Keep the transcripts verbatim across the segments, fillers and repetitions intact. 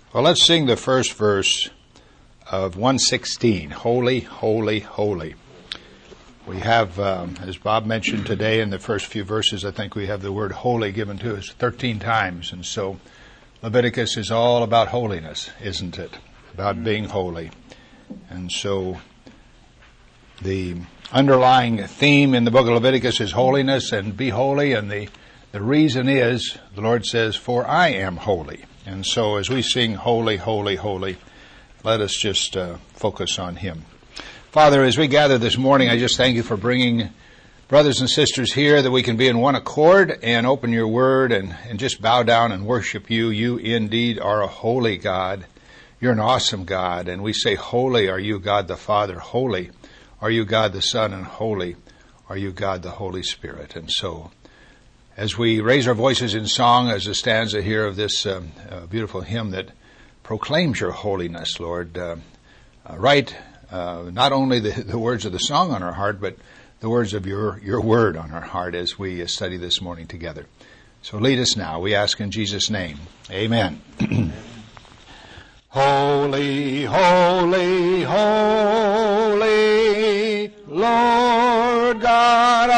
Well, let's sing the first verse of one sixteen, Holy, Holy, Holy. We have, um, as Bob mentioned today in the first few verses, I think we have the word holy given to us thirteen times. And so Leviticus is all about holiness, isn't it? About being holy. And so the underlying theme in the book of Leviticus is holiness and be holy. And the, the reason is, the Lord says, for I am holy. And so as we sing holy, holy, holy, let us just uh, focus on Him. Father, as we gather this morning, I just thank You for bringing brothers and sisters here that we can be in one accord and open Your Word and, and just bow down and worship You. You indeed are a holy God. You're an awesome God. And we say, holy are You, God the Father. Holy are You, God the Son. And holy are You, God the Holy Spirit. And so as we raise our voices in song, as a stanza here of this um, uh, beautiful hymn that proclaims Your holiness, Lord, uh, uh, write uh, not only the, the words of the song on our heart, but the words of your, your word on our heart as we uh, study this morning together. So lead us now, we ask in Jesus' name. Amen. Holy, holy, holy, Lord God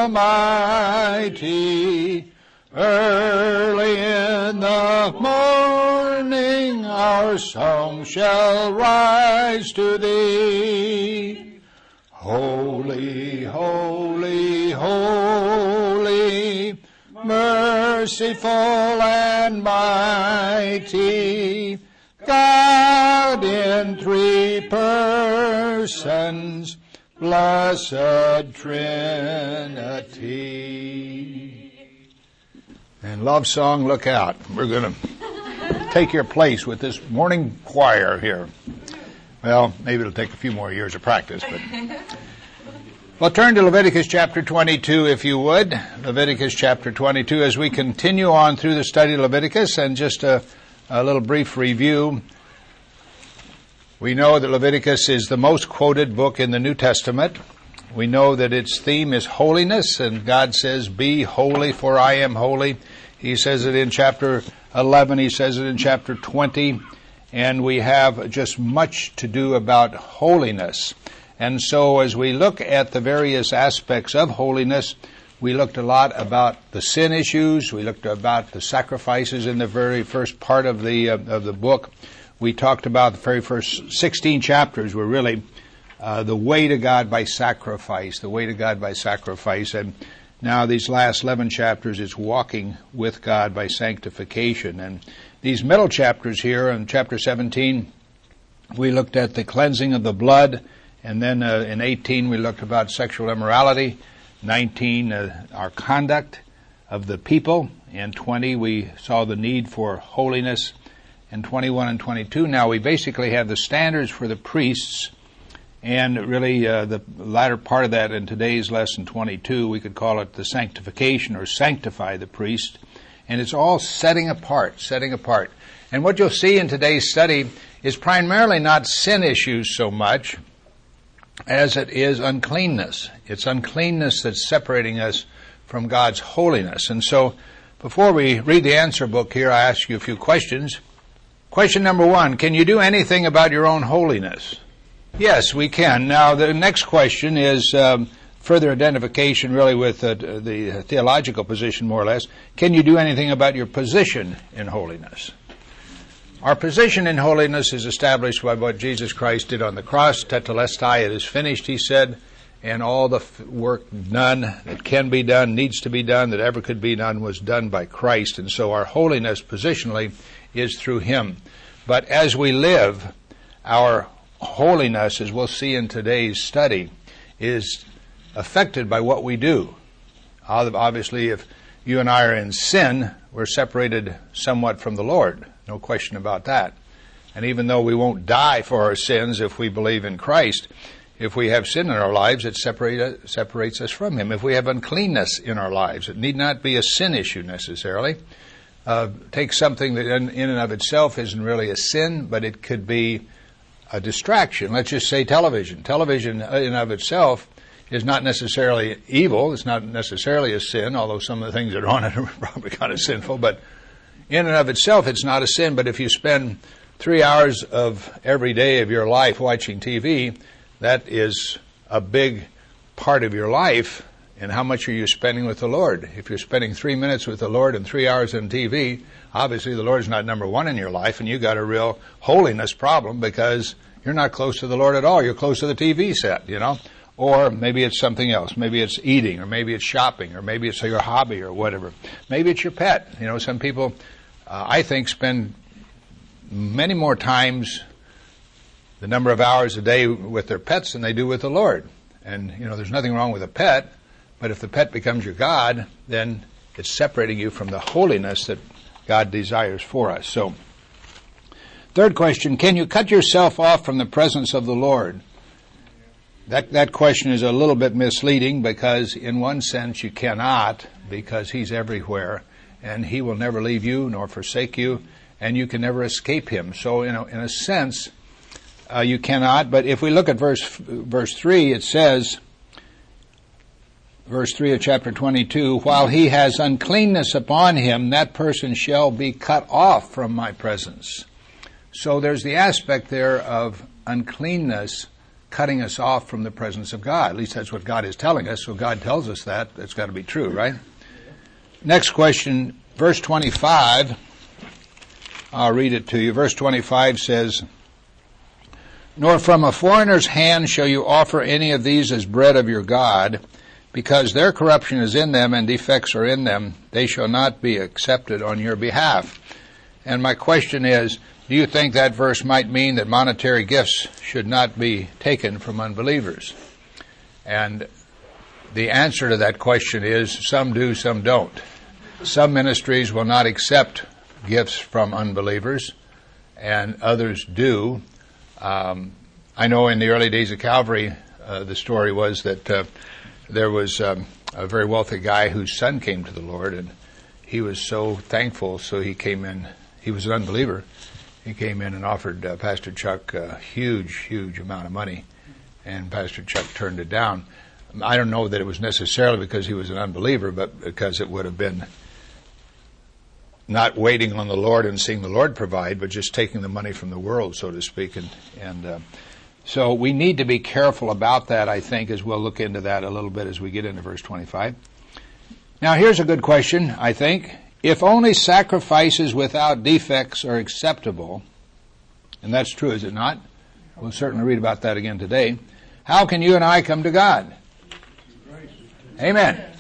Almighty, early in the morning our song shall rise to Thee. Holy, holy, holy, merciful and mighty, God in three persons, blessed Trinity. And love song, look out. We're going to take your place with this morning choir here. Well, maybe it'll take a few more years of practice, but well, turn to Leviticus chapter twenty-two, if you would. Leviticus chapter twenty-two, as we continue on through the study of Leviticus, and just a, a little brief review. We know that Leviticus is the most quoted book in the New Testament. We know that its theme is holiness, and God says, be holy, for I am holy. He says it in chapter eleven, He says it in chapter twenty, and we have just much to do about holiness. And so as we look at the various aspects of holiness, we looked a lot about the sin issues. We looked about the sacrifices in the very first part of the uh, of the book. We talked about the very first sixteen chapters were really uh, the way to God by sacrifice, the way to God by sacrifice. And now these last eleven chapters is walking with God by sanctification. And these middle chapters here, in chapter seventeen, we looked at the cleansing of the blood. And then uh, in eighteen, we looked about sexual immorality. nineteen, uh, our conduct of the people. And twenty, we saw the need for holiness. And twenty-one and twenty-two, now we basically have the standards for the priests. And really uh, the latter part of that in today's lesson twenty-two, we could call it the sanctification or sanctify the priest. And it's all setting apart, setting apart. And what you'll see in today's study is primarily not sin issues so much as it is uncleanness. It's uncleanness that's separating us from God's holiness. And so before we read the answer book here, I ask you a few questions. Question number one, can you do anything about your own holiness? Yes, we can. Now, the next question is um, further identification really with uh, the theological position, more or less. Can you do anything about your position in holiness? Our position in holiness is established by what Jesus Christ did on the cross. Tetelestai, it is finished, He said, and all the f- work done that can be done, needs to be done, that ever could be done, was done by Christ. And so our holiness positionally is through Him. But as we live, our holiness, as we'll see in today's study, is affected by what we do. Obviously, if you and I are in sin, we're separated somewhat from the Lord. No question about that. And even though we won't die for our sins if we believe in Christ, if we have sin in our lives, it separate, separates us from Him. If we have uncleanness in our lives, it need not be a sin issue necessarily. Uh, take something that in, in and of itself isn't really a sin, but it could be a distraction. Let's just say television. Television in and of itself is not necessarily evil. It's not necessarily a sin, although some of the things that are on it are probably kind of sinful. But in and of itself, it's not a sin. But if you spend three hours of every day of your life watching T V, that is a big part of your life. And how much are you spending with the Lord? If you're spending three minutes with the Lord and three hours on T V, obviously the Lord's not number one in your life, and you got a real holiness problem because you're not close to the Lord at all. You're close to the T V set, you know. Or maybe it's something else. Maybe it's eating, or maybe it's shopping, or maybe it's your hobby or whatever. Maybe it's your pet. You know, some people, uh, I think, spend many more times the number of hours a day with their pets than they do with the Lord. And, you know, there's nothing wrong with a pet, but if the pet becomes your God, then it's separating you from the holiness that God desires for us. So, third question, can you cut yourself off from the presence of the Lord? That that question is a little bit misleading because in one sense you cannot, because He's everywhere and He will never leave you nor forsake you, and you can never escape Him. So in a, in a sense uh, you cannot, but if we look at verse verse three, it says, verse three of chapter twenty-two, while he has uncleanness upon him, that person shall be cut off from my presence. So there's the aspect there of uncleanness cutting us off from the presence of God. At least that's what God is telling us. So God tells us that. That's got to be true, right? Next question, verse twenty-five. I'll read it to you. Verse twenty-five says, nor from a foreigner's hand shall you offer any of these as bread of your God, because their corruption is in them and defects are in them. They shall not be accepted on your behalf. And my question is, do you think that verse might mean that monetary gifts should not be taken from unbelievers? And the answer to that question is some do, some don't. Some ministries will not accept gifts from unbelievers, and others do. Um, I know in the early days of Calvary, uh, the story was that uh, there was um, a very wealthy guy whose son came to the Lord, and he was so thankful, so he came in. He was an unbeliever. He came in and offered uh, Pastor Chuck a huge, huge amount of money, and Pastor Chuck turned it down. I don't know that it was necessarily because he was an unbeliever, but because it would have been not waiting on the Lord and seeing the Lord provide, but just taking the money from the world, so to speak. And, and uh, so we need to be careful about that, I think, as we'll look into that a little bit as we get into verse twenty-five. Now, here's a good question, I think. If only sacrifices without defects are acceptable, and that's true, is it not? We'll certainly read about that again today. How can you and I come to God? Amen.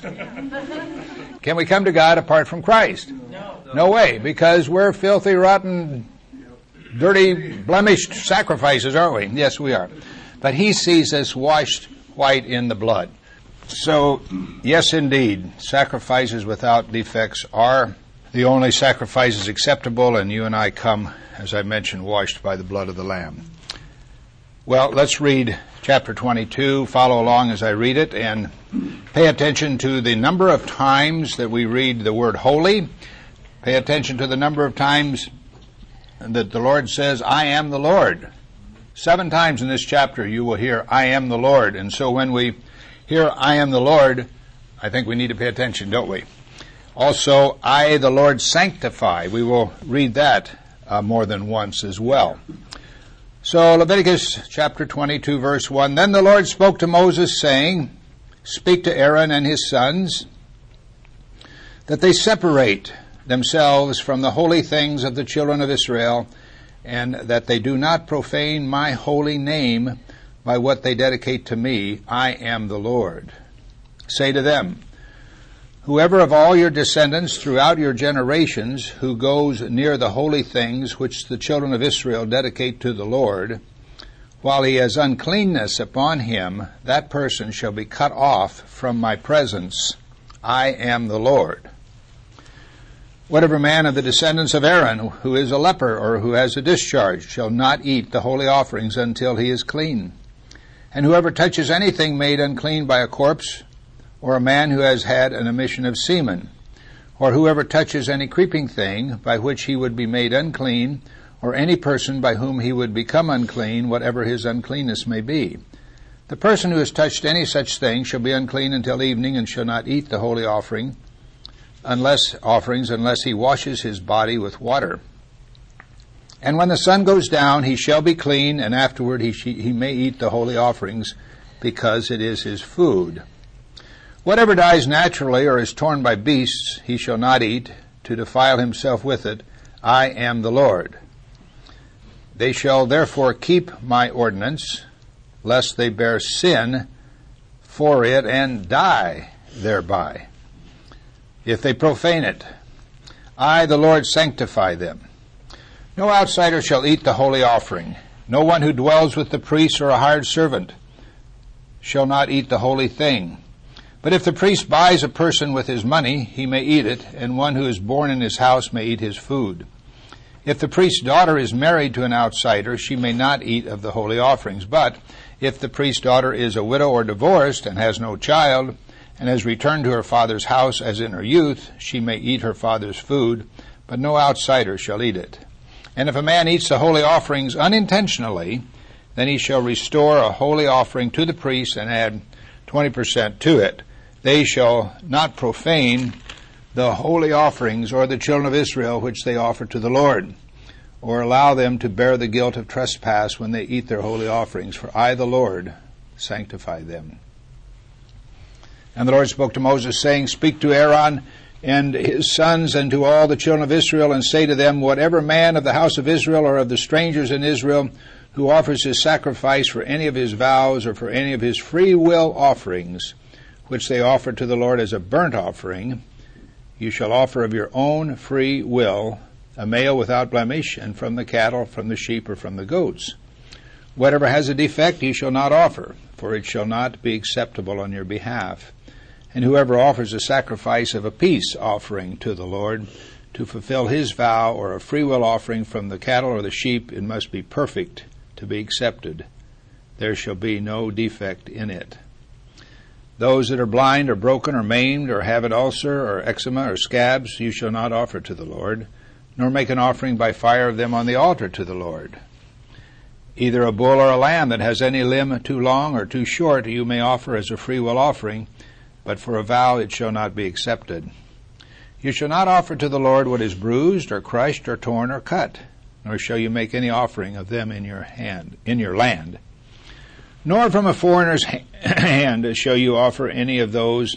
Can we come to God apart from Christ? No. No way, because we're filthy, rotten, dirty, blemished sacrifices, aren't we? Yes, we are. But He sees us washed white in the blood. So, yes, indeed, sacrifices without defects are the only sacrifices acceptable, and you and I come, as I mentioned, washed by the blood of the Lamb. Well, let's read chapter twenty-two. Follow along as I read it, and pay attention to the number of times that we read the word holy. Pay attention to the number of times that the Lord says, I am the Lord. Seven times in this chapter you will hear, I am the Lord. And so when we hear, I am the Lord, I think we need to pay attention, don't we? Also, I, the Lord, sanctify. We will read that uh, more than once as well. So Leviticus chapter twenty-two, verse one, Then the Lord spoke to Moses, saying, Speak to Aaron and his sons, that they separate themselves from the holy things of the children of Israel, and that they do not profane my holy name by what they dedicate to me. I am the Lord. Say to them, Whoever of all your descendants throughout your generations who goes near the holy things which the children of Israel dedicate to the Lord, while he has uncleanness upon him, that person shall be cut off from my presence. I am the Lord. Whatever man of the descendants of Aaron who is a leper or who has a discharge shall not eat the holy offerings until he is clean. And whoever touches anything made unclean by a corpse, or a man who has had an emission of semen, or whoever touches any creeping thing by which he would be made unclean, or any person by whom he would become unclean, whatever his uncleanness may be. The person who has touched any such thing shall be unclean until evening, and shall not eat the holy offering, unless offerings, unless he washes his body with water. And when the sun goes down, he shall be clean, and afterward he, sh- he may eat the holy offerings, because it is his food. Whatever dies naturally or is torn by beasts, he shall not eat, to defile himself with it. I am the Lord. They shall therefore keep my ordinance, lest they bear sin for it and die thereby. If they profane it, I, the Lord, sanctify them. No outsider shall eat the holy offering. No one who dwells with the priest or a hired servant shall not eat the holy thing. But if the priest buys a person with his money, he may eat it, and one who is born in his house may eat his food. If the priest's daughter is married to an outsider, she may not eat of the holy offerings. But if the priest's daughter is a widow or divorced and has no child, and has returned to her father's house as in her youth, she may eat her father's food, but no outsider shall eat it. And if a man eats the holy offerings unintentionally, then he shall restore a holy offering to the priest and add twenty percent to it. They shall not profane the holy offerings or the children of Israel which they offer to the Lord, or allow them to bear the guilt of trespass when they eat their holy offerings. For I, the Lord, sanctify them. And the Lord spoke to Moses, saying, Speak to Aaron and his sons and to all the children of Israel, and say to them, Whatever man of the house of Israel or of the strangers in Israel who offers his sacrifice for any of his vows or for any of his free will offerings, which they offer to the Lord as a burnt offering, you shall offer of your own free will a male without blemish, and from the cattle, from the sheep, or from the goats. Whatever has a defect you shall not offer, for it shall not be acceptable on your behalf. And whoever offers a sacrifice of a peace offering to the Lord to fulfill his vow, or a freewill offering from the cattle or the sheep, it must be perfect to be accepted. There shall be no defect in it. Those that are blind or broken or maimed or have an ulcer or eczema or scabs you shall not offer to the Lord, nor make an offering by fire of them on the altar to the Lord. Either a bull or a lamb that has any limb too long or too short you may offer as a freewill offering, but for a vow it shall not be accepted. You shall not offer to the Lord what is bruised or crushed or torn or cut, nor shall you make any offering of them in your hand, in your land. Nor from a foreigner's hand shall you offer any of those,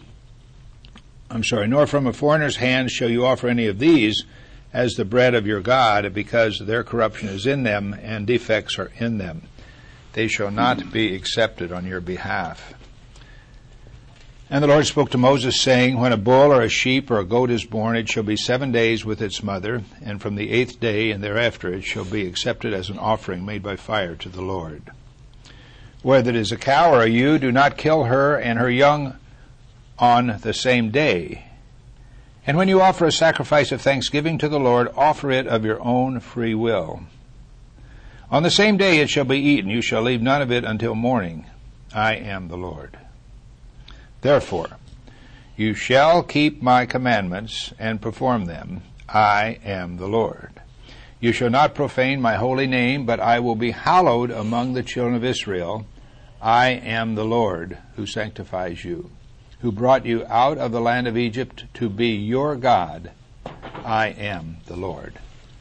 I'm sorry, nor from a foreigner's hand shall you offer any of these as the bread of your God, because their corruption is in them and defects are in them. They shall not be accepted on your behalf. And the Lord spoke to Moses, saying, When a bull or a sheep or a goat is born, it shall be seven days with its mother, and from the eighth day and thereafter it shall be accepted as an offering made by fire to the Lord. Whether it is a cow or a ewe, do not kill her and her young on the same day. And when you offer a sacrifice of thanksgiving to the Lord, offer it of your own free will. On the same day it shall be eaten. You shall leave none of it until morning. I am the Lord. Therefore, you shall keep my commandments and perform them. I am the Lord. You shall not profane my holy name, but I will be hallowed among the children of Israel. I am the Lord who sanctifies you, who brought you out of the land of Egypt to be your God. I am the Lord.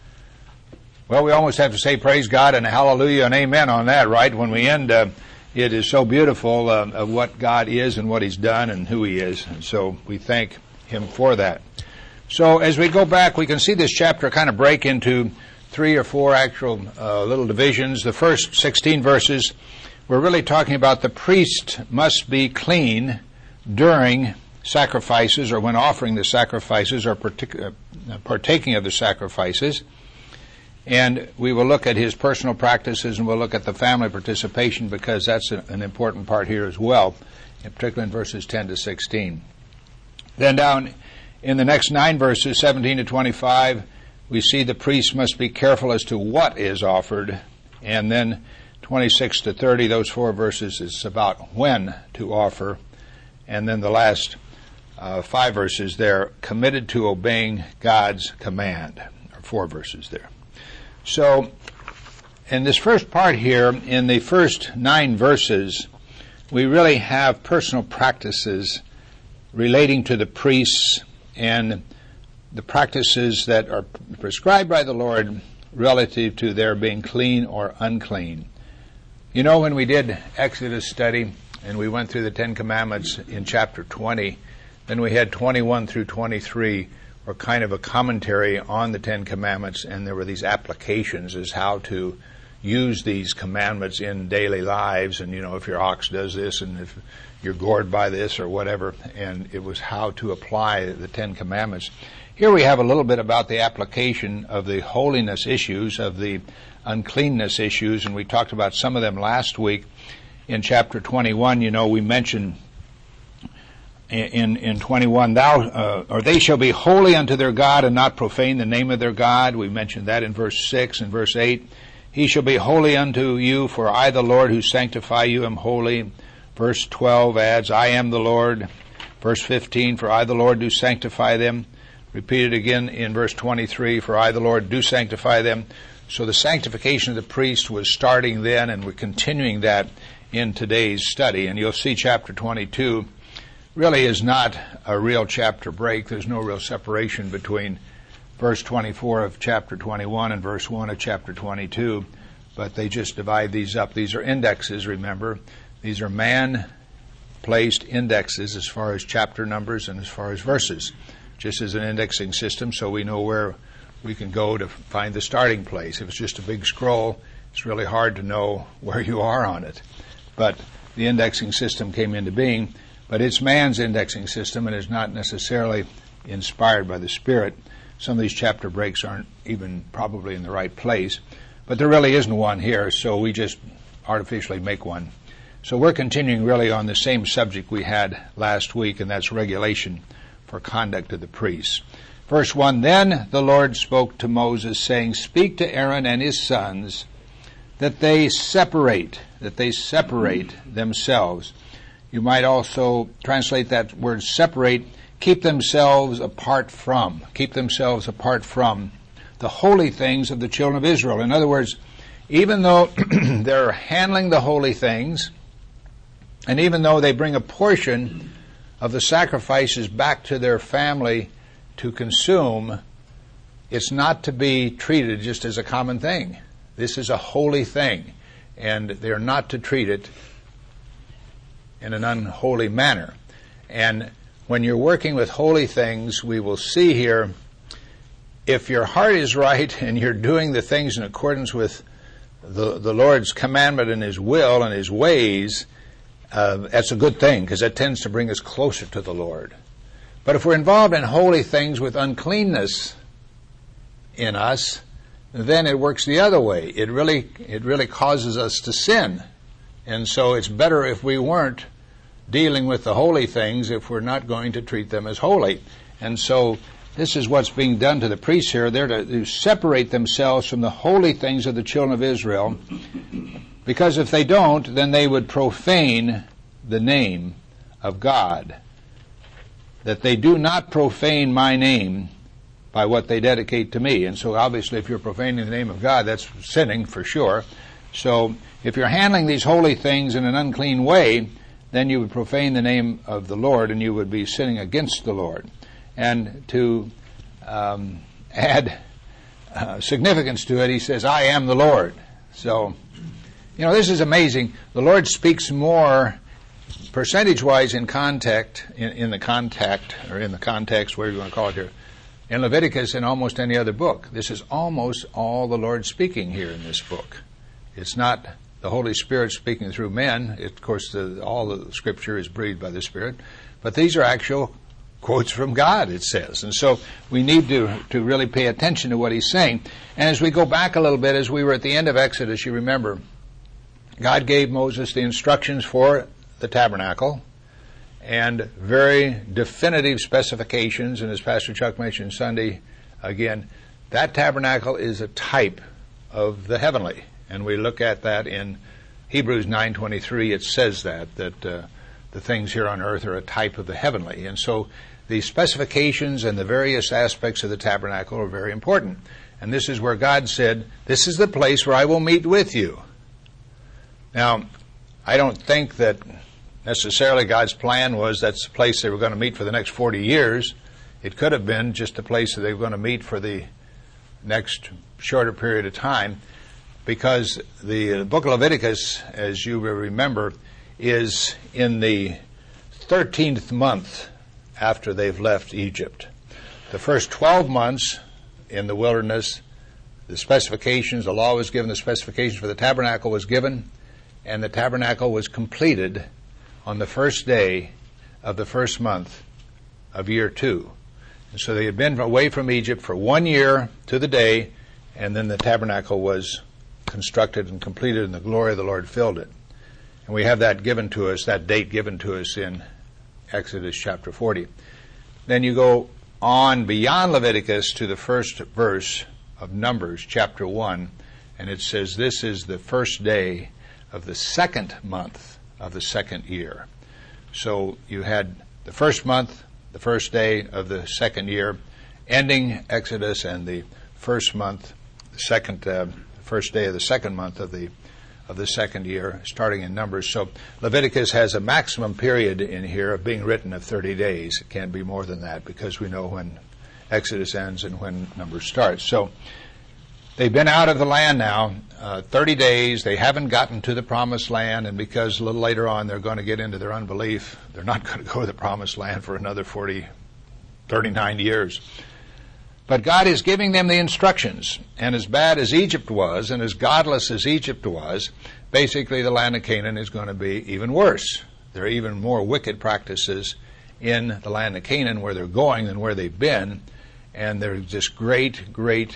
Well, we almost have to say praise God and hallelujah and amen on that, right? When we end, uh, it is so beautiful uh, of what God is and what He's done and who He is. And so we thank Him for that. So as we go back, we can see this chapter kind of break into three or four actual uh, little divisions. The first sixteen verses, we're really talking about the priest must be clean during sacrifices, or when offering the sacrifices, or partic- uh, partaking of the sacrifices. And we will look at his personal practices, and we'll look at the family participation, because that's a, an important part here as well, particularly in verses ten to sixteen. Then down in the next nine verses, seventeen to twenty-five, we see the priest must be careful as to what is offered. And then twenty-six to thirty, those four verses, is about when to offer. And then the last uh, five verses there, committed to obeying God's command, or four verses there. So, in this first part here, in the first nine verses, we really have personal practices relating to the priests and the practices that are prescribed by the Lord relative to their being clean or unclean. You know, when we did Exodus study and we went through the Ten Commandments in chapter twenty, then we had twenty-one through twenty-three were kind of a commentary on the Ten Commandments, and there were these applications as how to use these commandments in daily lives, and you know, if your ox does this and if you're gored by this or whatever, and it was how to apply the Ten Commandments. Here we have a little bit about the application of the holiness issues, of the uncleanness issues, and we talked about some of them last week. In chapter twenty-one, you know, we mentioned in in twenty-one, thou uh, or they shall be holy unto their God and not profane the name of their God. We mentioned that in verse six and verse eight. He shall be holy unto you, for I, the Lord, who sanctify you, am holy. Verse twelve adds, I am the Lord. Verse fifteen, for I, the Lord, do sanctify them. Repeated again in verse twenty-three, for I, the Lord, do sanctify them. So the sanctification of the priest was starting then, and we're continuing that in today's study. And you'll see chapter twenty-two really is not a real chapter break. There's no real separation between verse twenty-four of chapter twenty-one and verse one of chapter twenty-two, but they just divide these up. These are indexes, remember. These are man-placed indexes as far as chapter numbers and as far as verses, just as an indexing system, so we know where we can go to find the starting place. If it's just a big scroll, it's really hard to know where you are on it. But the indexing system came into being, but it's man's indexing system and is not necessarily inspired by the Spirit. Some of these chapter breaks aren't even probably in the right place, but there really isn't one here, so we just artificially make one. So we're continuing really on the same subject we had last week, and that's regulation for conduct of the priests. Verse one, then the Lord spoke to Moses, saying, speak to Aaron and his sons, that they separate, that they separate themselves. You might also translate that word separate, keep themselves apart from, keep themselves apart from the holy things of the children of Israel. In other words, even though they're handling the holy things, and even though they bring a portion of the sacrifices back to their family to consume, it's not to be treated just as a common thing. This is a holy thing, and they're not to treat it in an unholy manner. And when you're working with holy things, we will see here, if your heart is right and you're doing the things in accordance with the, the Lord's commandment and His will and His ways, uh, that's a good thing, because that tends to bring us closer to the Lord. But if we're involved in holy things with uncleanness in us, then it works the other way. It really, it really causes us to sin. And so it's better if we weren't dealing with the holy things if we're not going to treat them as holy. And so this is what's being done to the priests here. They're to, to separate themselves from the holy things of the children of Israel, because if they don't, then they would profane the name of God. That they do not profane my name by what they dedicate to me. And so obviously if you're profaning the name of God, that's sinning for sure. So if you're handling these holy things in an unclean way, then you would profane the name of the Lord and you would be sinning against the Lord. And to um, add uh, significance to it, he says, I am the Lord. So, you know, this is amazing. The Lord speaks more percentage-wise in contact, in, in the contact, or in the context, whatever you want to call it here, in Leviticus and almost any other book. This is almost all the Lord speaking here in this book. It's not the Holy Spirit speaking through men. It, of course, the, all the Scripture is breathed by the Spirit. But these are actual quotes from God, it says. And so we need to, to really pay attention to what He's saying. And as we go back a little bit, as we were at the end of Exodus, you remember, God gave Moses the instructions for the tabernacle and very definitive specifications. And as Pastor Chuck mentioned Sunday, again, that tabernacle is a type of the heavenly. And we look at that in Hebrews nine twenty-three. It says that, that uh, the things here on earth are a type of the heavenly. And so the specifications and the various aspects of the tabernacle are very important. And this is where God said, this is the place where I will meet with you. Now, I don't think that necessarily God's plan was that's the place they were going to meet for the next forty years. It could have been just the place that they were going to meet for the next shorter period of time, because the book of Leviticus, as you will remember, is in the thirteenth month after they've left Egypt. The first twelve months in the wilderness, the specifications, the law was given, the specifications for the tabernacle was given, and the tabernacle was completed on the first day of the first month of year two. And so they had been away from Egypt for one year to the day, and then the tabernacle was constructed and completed, and the glory of the Lord filled it. And we have that given to us, that date given to us in Exodus chapter forty. Then you go on beyond Leviticus to the first verse of Numbers chapter one, and it says, this is the first day of the second month of the second year. So you had the first month, the first day of the second year, ending Exodus, and the first month, the second, uh, first day of the second month of the of the second year, starting in Numbers. So Leviticus has a maximum period in here of being written of thirty days. It can't be more than that, because we know when Exodus ends and when Numbers starts. So they've been out of the land now uh, thirty days. They haven't gotten to the promised land, and because a little later on they're going to get into their unbelief, they're not going to go to the promised land for another forty, thirty-nine years. But God is giving them the instructions, and as bad as Egypt was, and as godless as Egypt was, basically the land of Canaan is going to be even worse. There are even more wicked practices in the land of Canaan where they're going than where they've been, and there's this great, great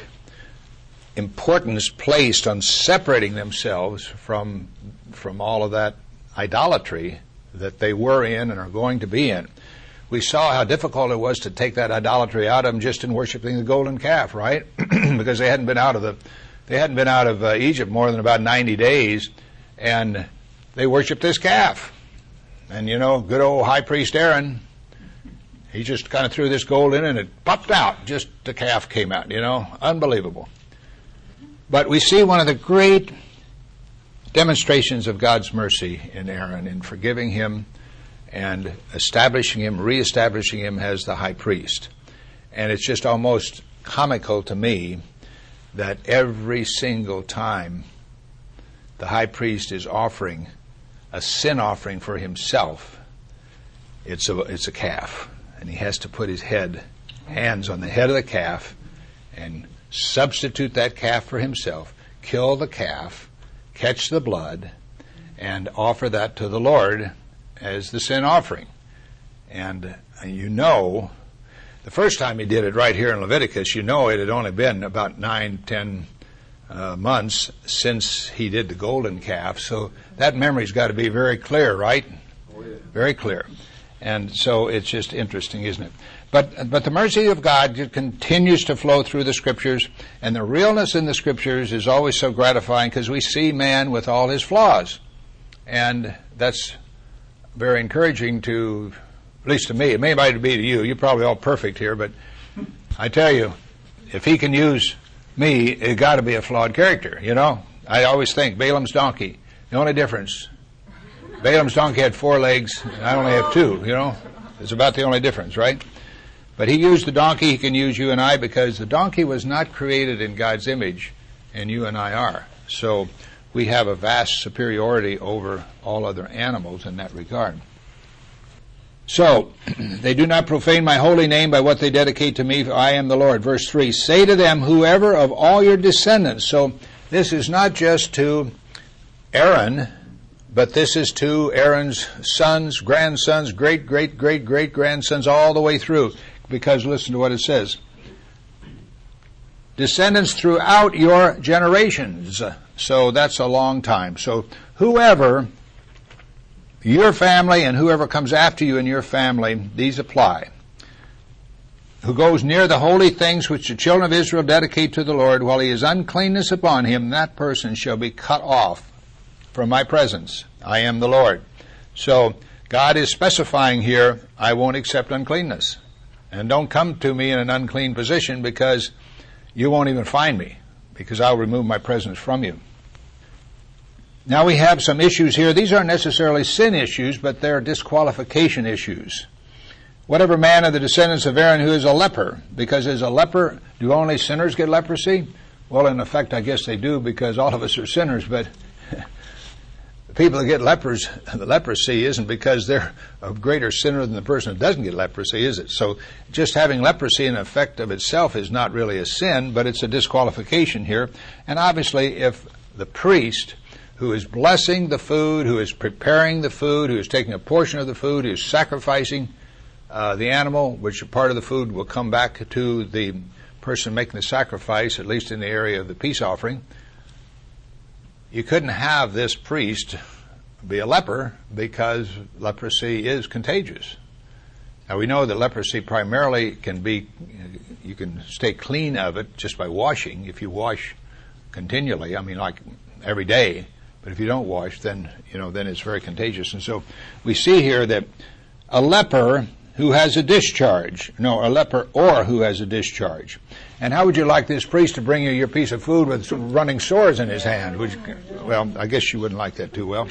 importance placed on separating themselves from from all of that idolatry that they were in and are going to be in. We saw how difficult it was to take that idolatry out of them just in worshiping the golden calf, right? Because they hadn't been out of the they hadn't been out of uh, Egypt more than about ninety days, and they worshiped this calf. And you know, good old high priest Aaron, he just kind of threw this gold in and it popped out. Just the calf came out, you know, unbelievable. But we see one of the great demonstrations of God's mercy in Aaron in forgiving him and establishing him, reestablishing him as the high priest. And it's just almost comical to me that every single time the high priest is offering a sin offering for himself, it's a, it's a calf. And he has to put his head, hands on the head of the calf and substitute that calf for himself, kill the calf, catch the blood, and offer that to the Lord as the sin offering. And you know, the first time he did it right here in Leviticus, you know it had only been about nine, ten uh, months since he did the golden calf, so that memory's got to be very clear, right? Oh, yeah. Very clear. And so it's just interesting, isn't it? But but the mercy of God continues to flow through the Scriptures, and the realness in the Scriptures is always so gratifying because we see man with all his flaws. And that's very encouraging to, at least to me. It may might be to you. You're probably all perfect here, but I tell you, if he can use me, it got to be a flawed character, you know? I always think Balaam's donkey, the only difference, Balaam's donkey had four legs, and I only have two, you know? It's about the only difference, right? But he used the donkey, he can use you and I, because the donkey was not created in God's image, and you and I are. So we have a vast superiority over all other animals in that regard. So, they do not profane my holy name by what they dedicate to me, for I am the Lord. Verse three, say to them, whoever of all your descendants. So, this is not just to Aaron, but this is to Aaron's sons, grandsons, great, great, great, great grandsons, all the way through. Because listen to what it says. Descendants throughout your generations. So that's a long time. So whoever, your family and whoever comes after you in your family, these apply. Who goes near the holy things which the children of Israel dedicate to the Lord, while he has uncleanness upon him, that person shall be cut off from my presence. I am the Lord. So God is specifying here, I won't accept uncleanness. And don't come to me in an unclean position, because you won't even find me, because I'll remove my presence from you. Now we have some issues here. These aren't necessarily sin issues, but they're disqualification issues. Whatever man of the descendants of Aaron who is a leper, because as a leper, do only sinners get leprosy? Well, in effect, I guess they do, because all of us are sinners, but the people that get lepers, the leprosy isn't because they're a greater sinner than the person who doesn't get leprosy, is it? So just having leprosy in effect of itself is not really a sin, but it's a disqualification here. And obviously, if the priest who is blessing the food, who is preparing the food, who is taking a portion of the food, who is sacrificing uh, the animal, which a part of the food will come back to the person making the sacrifice, at least in the area of the peace offering, you couldn't have this priest be a leper because leprosy is contagious. Now we know that leprosy primarily can be, you can stay clean of it just by washing. If you wash continually, I mean like every day, but if you don't wash, then, you know, then it's very contagious. And so we see here that a leper who has a discharge, no, a leper or who has a discharge. And how would you like this priest to bring you your piece of food with some running sores in his hand? Would you, well, I guess you wouldn't like that too well.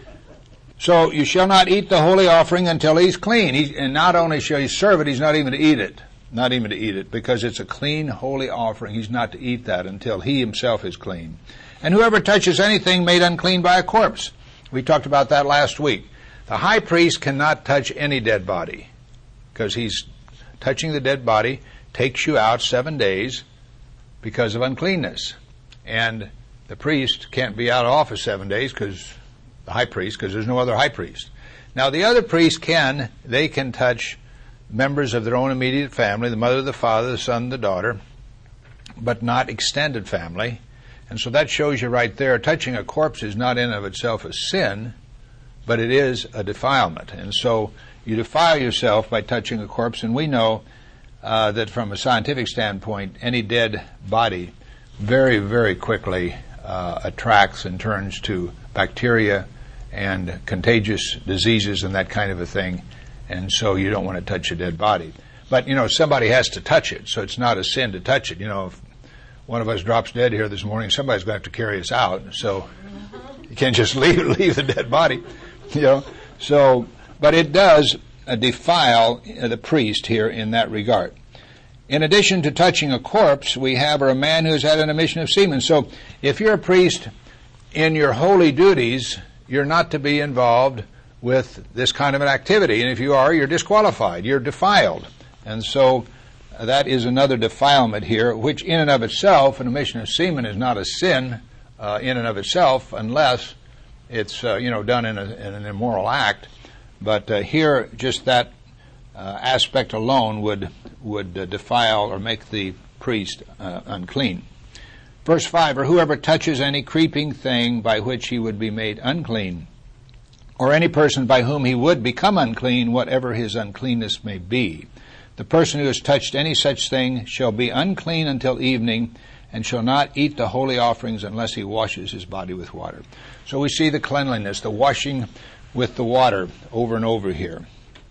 So you shall not eat the holy offering until he's clean. He, and not only shall you serve it, he's not even to eat it. Not even to eat it, because it's a clean, holy offering. He's not to eat that until he himself is clean. And whoever touches anything made unclean by a corpse. We talked about that last week. The high priest cannot touch any dead body, because he's touching the dead body takes you out seven days because of uncleanness. And the priest can't be out of office seven days because the high priest, because there's no other high priest. Now the other priests can, they can touch members of their own immediate family, the mother, the father, the son, the daughter, but not extended family. And so that shows you right there, touching a corpse is not in and of itself a sin, but it is a defilement. And so you defile yourself by touching a corpse, and we know uh, that from a scientific standpoint, any dead body very, very quickly uh, attracts and turns to bacteria and contagious diseases and that kind of a thing. And so you don't want to touch a dead body. But, you know, somebody has to touch it, so it's not a sin to touch it. You know, if one of us drops dead here this morning, somebody's going to have to carry us out. So you can't just leave leave the dead body, you know. So, but it does uh, defile uh, the priest here in that regard. In addition to touching a corpse, we have or a man who has had an emission of semen. So if you're a priest in your holy duties, you're not to be involved with this kind of an activity. And if you are, you're disqualified. You're defiled. And so uh, that is another defilement here, which in and of itself, an emission of semen is not a sin uh, in and of itself unless it's, uh, you know, done in, a, in an immoral act. But uh, here, just that uh, aspect alone would, would uh, defile or make the priest uh, unclean. Verse five, or whoever touches any creeping thing by which he would be made unclean, or any person by whom he would become unclean, whatever his uncleanness may be. The person who has touched any such thing shall be unclean until evening, and shall not eat the holy offerings unless he washes his body with water. So we see the cleanliness, the washing with the water over and over here.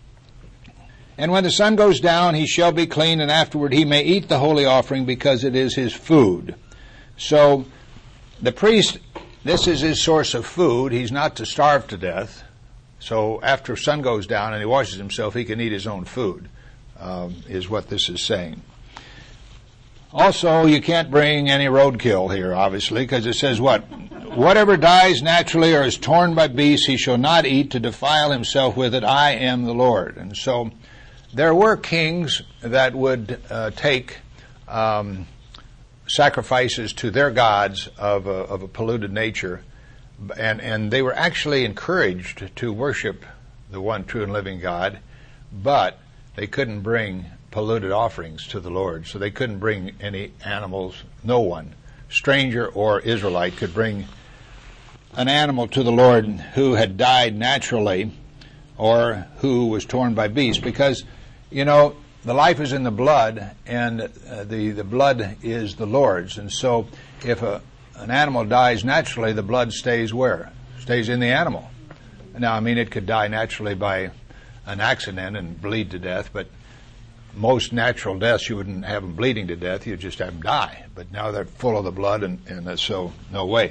And when the sun goes down, he shall be clean, and afterward he may eat the holy offering, because it is his food. So the priest, this is his source of food. He's not to starve to death. So after sun goes down and he washes himself, he can eat his own food, um, is what this is saying. Also, you can't bring any roadkill here, obviously, because it says what? Whatever dies naturally or is torn by beasts, he shall not eat to defile himself with it. I am the Lord. And so there were kings that would uh, take um, sacrifices to their gods of a, of a polluted nature, and, and they were actually encouraged to worship the one true and living God, but they couldn't bring polluted offerings to the Lord. So they couldn't bring any animals. No one, stranger or Israelite, could bring an animal to the Lord who had died naturally or who was torn by beasts, because, you know, the life is in the blood, and uh, the, the blood is the Lord's. And so if a, an animal dies naturally, the blood stays where? Stays in the animal. Now, I mean, it could die naturally by an accident and bleed to death, but most natural deaths, you wouldn't have them bleeding to death, you'd just have them die. But now they're full of the blood, and, and so no way.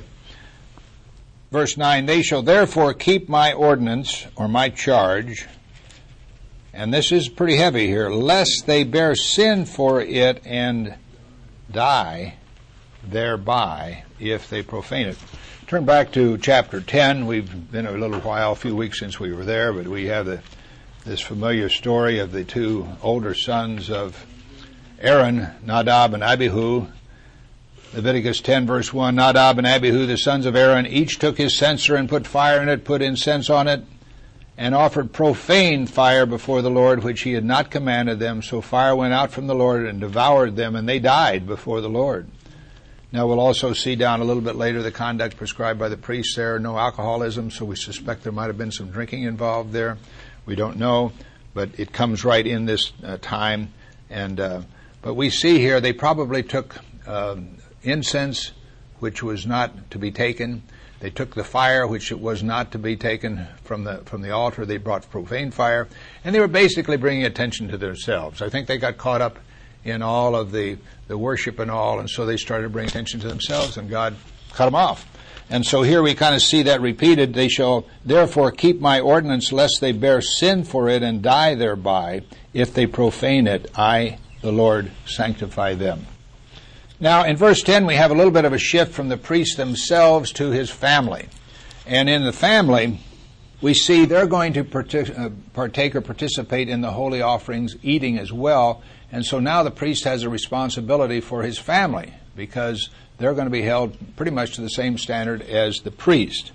Verse nine, they shall therefore keep my ordinance, or my charge, and this is pretty heavy here, lest they bear sin for it and die thereby if they profane it. Turn back to chapter ten. We've been a little while, a few weeks since we were there, but we have the, this familiar story of the two older sons of Aaron, Nadab and Abihu. Leviticus ten verse one, Nadab and Abihu, the sons of Aaron, each took his censer and put fire in it, put incense on it, and offered profane fire before the Lord, which he had not commanded them. So fire went out from the Lord and devoured them, and they died before the Lord. Now we'll also see down a little bit later the conduct prescribed by the priests there. No alcoholism, so we suspect there might have been some drinking involved there. We don't know, but it comes right in this uh, time. And uh, but we see here they probably took uh, incense, which was not to be taken. They took the fire, which was not to be taken from the from the altar. They brought profane fire, and they were basically bringing attention to themselves. I think they got caught up in all of the, the worship and all, and so they started bringing attention to themselves, and God cut them off. And so here we kind of see that repeated. They shall therefore keep my ordinance, lest they bear sin for it and die thereby. If they profane it, I, the Lord, sanctify them. Now, in verse ten, we have a little bit of a shift from the priests themselves to his family. And in the family, we see they're going to partake or participate in the holy offerings, eating as well. And so now the priest has a responsibility for his family, because they're going to be held pretty much to the same standard as the priest.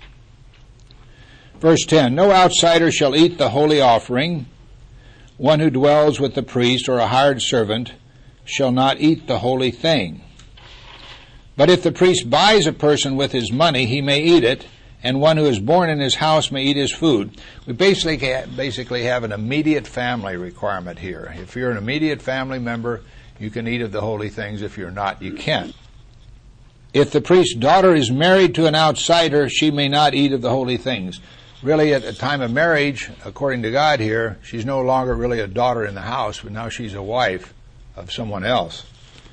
Verse ten, no outsider shall eat the holy offering. One who dwells with the priest or a hired servant shall not eat the holy thing. But if the priest buys a person with his money, he may eat it, and one who is born in his house may eat his food. We basically basically have an immediate family requirement here. If you're an immediate family member, you can eat of the holy things. If you're not, you can't. If the priest's daughter is married to an outsider, she may not eat of the holy things. Really, at the time of marriage, according to God here, she's no longer really a daughter in the house, but now she's a wife of someone else.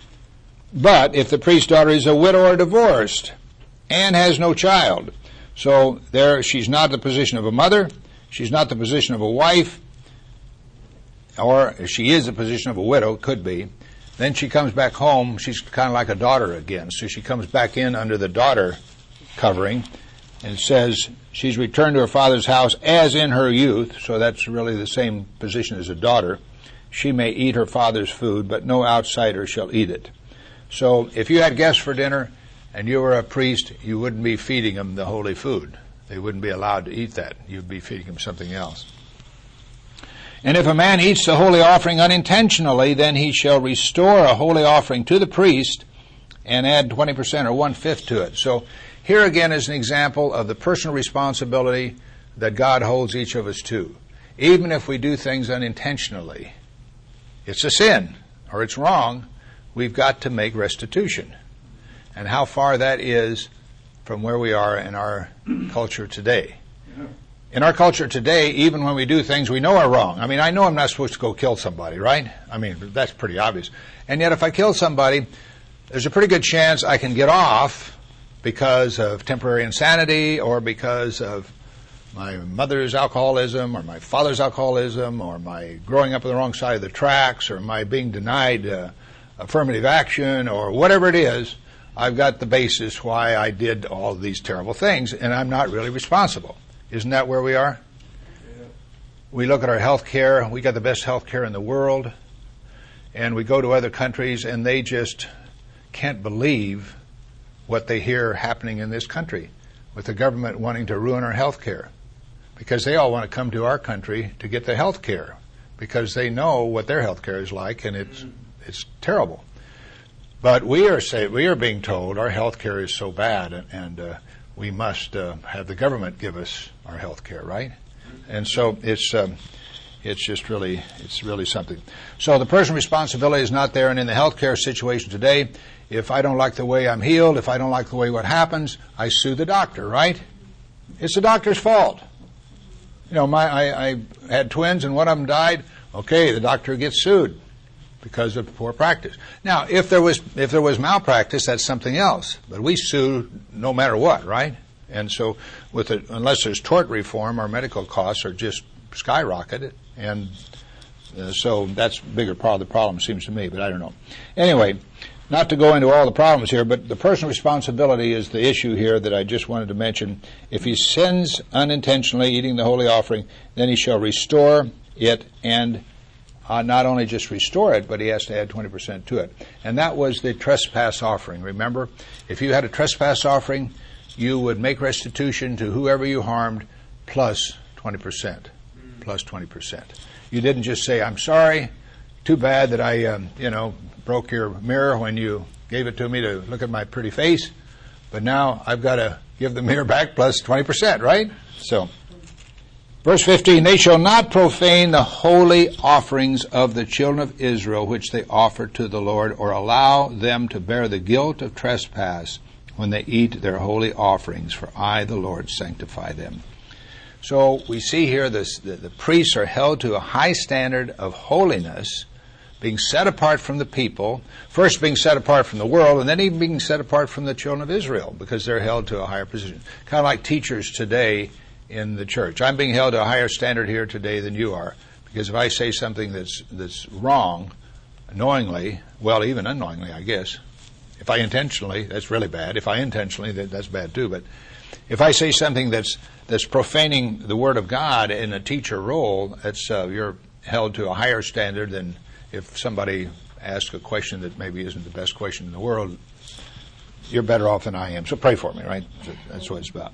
But if the priest's daughter is a widow or divorced and has no child, so there she's not the position of a mother, she's not the position of a wife, or she is the position of a widow, could be. Then she comes back home, she's kind of like a daughter again. So she comes back in under the daughter covering, and it says she's returned to her father's house as in her youth, so that's really the same position as a daughter. She may eat her father's food, but no outsider shall eat it. So if you had guests for dinner, and you were a priest, you wouldn't be feeding them the holy food. They wouldn't be allowed to eat that. You'd be feeding them something else. And if a man eats the holy offering unintentionally, then he shall restore a holy offering to the priest and add twenty percent or one-fifth to it. So here again is an example of the personal responsibility that God holds each of us to. Even if we do things unintentionally, it's a sin or it's wrong, we've got to make restitution. And how far that is from where we are in our culture today. In our culture today, even when we do things we know are wrong. I mean, I know I'm not supposed to go kill somebody, right? I mean, that's pretty obvious. And yet if I kill somebody, there's a pretty good chance I can get off because of temporary insanity or because of my mother's alcoholism or my father's alcoholism or my growing up on the wrong side of the tracks or my being denied uh, affirmative action or whatever it is. I've got the basis why I did all of these terrible things, and I'm not really responsible. Isn't that where we are? Yeah. We look at our health care. We got the best health care in the world, and we go to other countries, and they just can't believe what they hear happening in this country with the government wanting to ruin our health care, because they all want to come to our country to get the health care because they know what their health care is like, and it's it's terrible. But we are say, we are being told our health care is so bad, and, and uh, we must uh, have the government give us our health care, right? And so it's um, it's just really it's really something. So the personal responsibility is not there, and in the health care situation today, if I don't like the way I'm healed, if I don't like the way what happens, I sue the doctor, right? It's the doctor's fault. You know, my I, I had twins, and one of them died. Okay, the doctor gets sued because of poor practice. Now, if there was if there was malpractice, that's something else. But we sue no matter what, right? And so, with it, unless there's tort reform, our medical costs are just skyrocketed. And Uh, so that's a bigger part of the problem, seems to me, but I don't know. Anyway, not to go into all the problems here, but the personal responsibility is the issue here that I just wanted to mention. If he sins unintentionally eating the holy offering, then he shall restore it, and uh, not only just restore it, but he has to add twenty percent to it. And that was the trespass offering. Remember, if you had a trespass offering, you would make restitution to whoever you harmed plus twenty percent. Plus twenty percent. You didn't just say, I'm sorry, too bad that I, um, you know, broke your mirror when you gave it to me to look at my pretty face, but now I've got to give the mirror back plus twenty percent, right? So, verse fifteen, they shall not profane the holy offerings of the children of Israel, which they offer to the Lord, or allow them to bear the guilt of trespass when they eat their holy offerings, for I, the Lord, sanctify them. So we see here this, the, the priests are held to a high standard of holiness, being set apart from the people, first being set apart from the world, and then even being set apart from the children of Israel, because they're held to a higher position. Kind of like teachers today in the church. I'm being held to a higher standard here today than you are, because if I say something that's that's wrong, knowingly, well, even unknowingly, I guess, if I intentionally, that's really bad. If I intentionally, that, that's bad too. But if I say something that's that's profaning the Word of God in a teacher role, that's uh, you're held to a higher standard than if somebody asks a question that maybe isn't the best question in the world. You're better off than I am. So pray for me, right? So that's what it's about.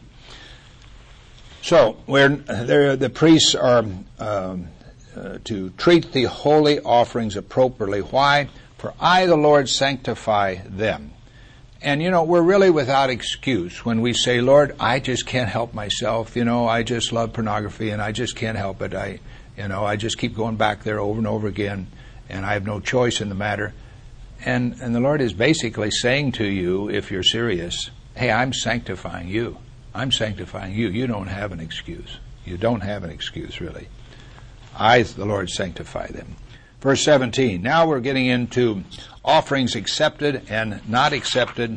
So where the priests are um, uh, to treat the holy offerings appropriately. Why? For I, the Lord, sanctify them. And, you know, we're really without excuse when we say, Lord, I just can't help myself. You know, I just love pornography and I just can't help it. I, you know, I just keep going back there over and over again and I have no choice in the matter. And, and the Lord is basically saying to you, if you're serious, hey, I'm sanctifying you. I'm sanctifying you. You don't have an excuse. You don't have an excuse, really. I, the Lord, sanctify them. Verse seventeen, now we're getting into offerings accepted and not accepted,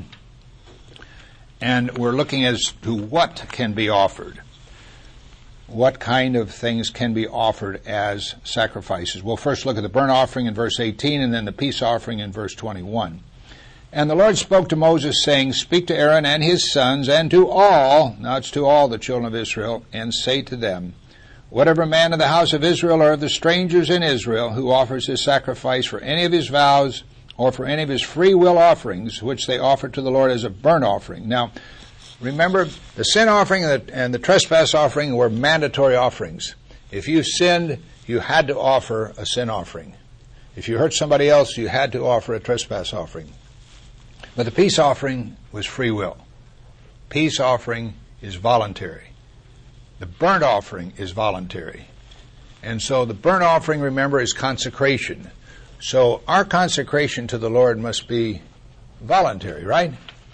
and we're looking as to what can be offered. What kind of things can be offered as sacrifices? We'll first look at the burnt offering in verse eighteen and then the peace offering in verse twenty-one. And the Lord spoke to Moses, saying, speak to Aaron and his sons and to all, now it's to all the children of Israel, and say to them, whatever man of the house of Israel or of the strangers in Israel who offers his sacrifice for any of his vows or for any of his free will offerings, which they offer to the Lord as a burnt offering. Now, remember, the sin offering and the, and the trespass offering were mandatory offerings. If you sinned, you had to offer a sin offering. If you hurt somebody else, you had to offer a trespass offering. But the peace offering was free will. Peace offering is voluntary. The burnt offering is voluntary. And so the burnt offering, remember, is consecration. So our consecration to the Lord must be voluntary, right?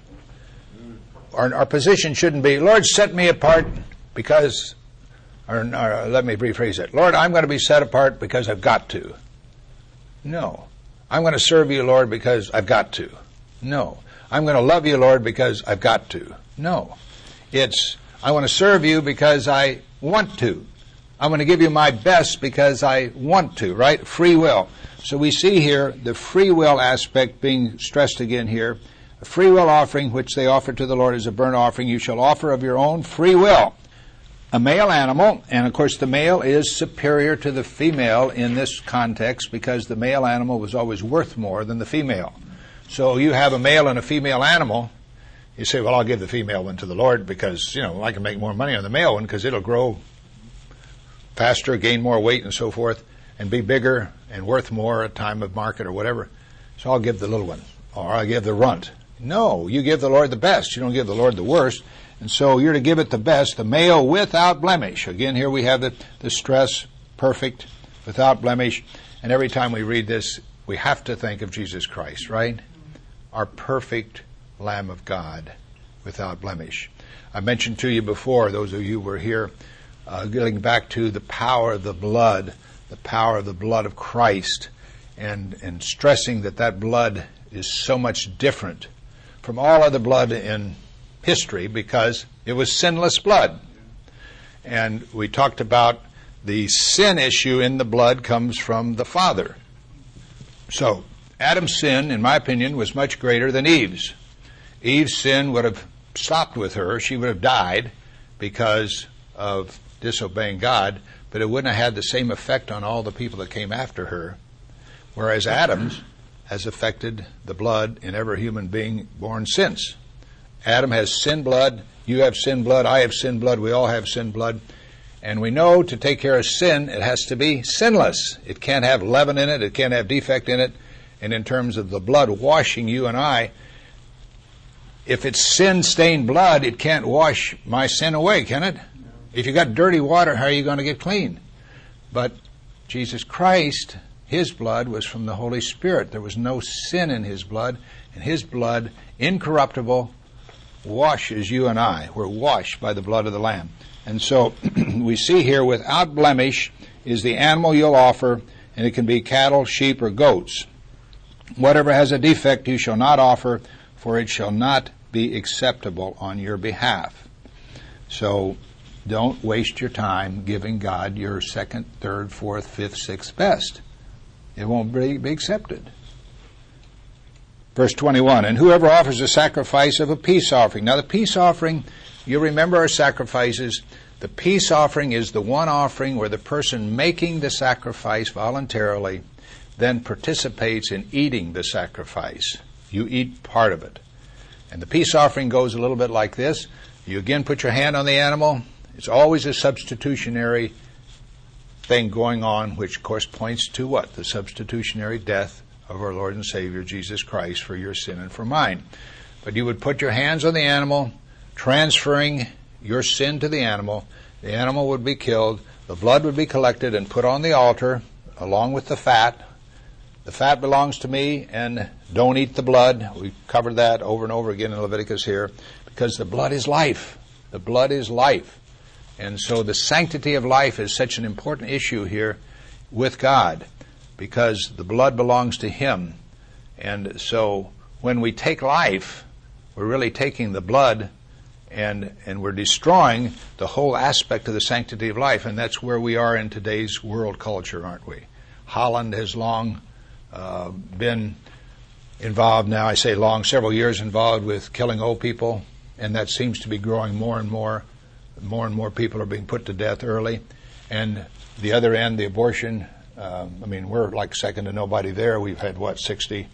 Our, our position shouldn't be, Lord, set me apart because, or, or let me rephrase it, Lord, I'm going to be set apart because I've got to. No. I'm going to serve you, Lord, because I've got to. No. I'm going to love you, Lord, because I've got to. No. It's, I want to serve you because I want to. I'm going to give you my best because I want to, right? Free will. So we see here the free will aspect being stressed again here. A free will offering, which they offer to the Lord as a burnt offering, you shall offer of your own free will. A male animal, and of course the male is superior to the female in this context because the male animal was always worth more than the female. So you have a male and a female animal. You say, well, I'll give the female one to the Lord because, you know, I can make more money on the male one because it'll grow faster, gain more weight and so forth, and be bigger and worth more at time of market or whatever. So I'll give the little one, or I'll give the runt. No, you give the Lord the best. You don't give the Lord the worst. And so you're to give it the best, the male without blemish. Again, here we have the, the stress, perfect, without blemish. And every time we read this, we have to think of Jesus Christ, right? Our perfect Lamb of God without blemish. I mentioned to you before, those of you who were here, uh, getting back to the power of the blood, the power of the blood of Christ, and, and stressing that that blood is so much different from all other blood in history because it was sinless blood. And we talked about the sin issue in the blood comes from the Father. So, Adam's sin, in my opinion, was much greater than Eve's. Eve's sin would have stopped with her. She would have died because of disobeying God, but it wouldn't have had the same effect on all the people that came after her. Whereas Adam's has affected the blood in every human being born since. Adam has sin blood, you have sin blood, I have sin blood, we all have sin blood. And we know to take care of sin, it has to be sinless. It can't have leaven in it, it can't have defect in it. And in terms of the blood washing you and I, if it's sin-stained blood, it can't wash my sin away, can it? If you got dirty water, how are you going to get clean? But Jesus Christ, his blood was from the Holy Spirit. There was no sin in his blood, and his blood, incorruptible, washes you and I. We're washed by the blood of the Lamb. And so we see here, without blemish is the animal you'll offer, and it can be cattle, sheep, or goats. Whatever has a defect you shall not offer, for it shall not be acceptable on your behalf. So don't waste your time giving God your second, third, fourth, fifth, sixth best. It won't be, be accepted. Verse twenty-one, and whoever offers a sacrifice of a peace offering. Now the peace offering, you remember our sacrifices. The peace offering is the one offering where the person making the sacrifice voluntarily then participates in eating the sacrifice. You eat part of it. And the peace offering goes a little bit like this. You again put your hand on the animal. It's always a substitutionary thing going on, which of course points to what? The substitutionary death of our Lord and Savior Jesus Christ for your sin and for mine. But you would put your hands on the animal, transferring your sin to the animal. The animal would be killed. The blood would be collected and put on the altar along with the fat. The fat belongs to me, and don't eat the blood. We've covered that over and over again in Leviticus here, because the blood is life. The blood is life. And so the sanctity of life is such an important issue here with God, because the blood belongs to him. And so when we take life, we're really taking the blood and and we're destroying the whole aspect of the sanctity of life. And that's where we are in today's world culture, aren't we? Holland has long uh, been involved now, I say long, several years involved with killing old people, and that seems to be growing more and more. More and more people are being put to death early. And the other end, the abortion, um, I mean, we're like second to nobody there. We've had, what, sixty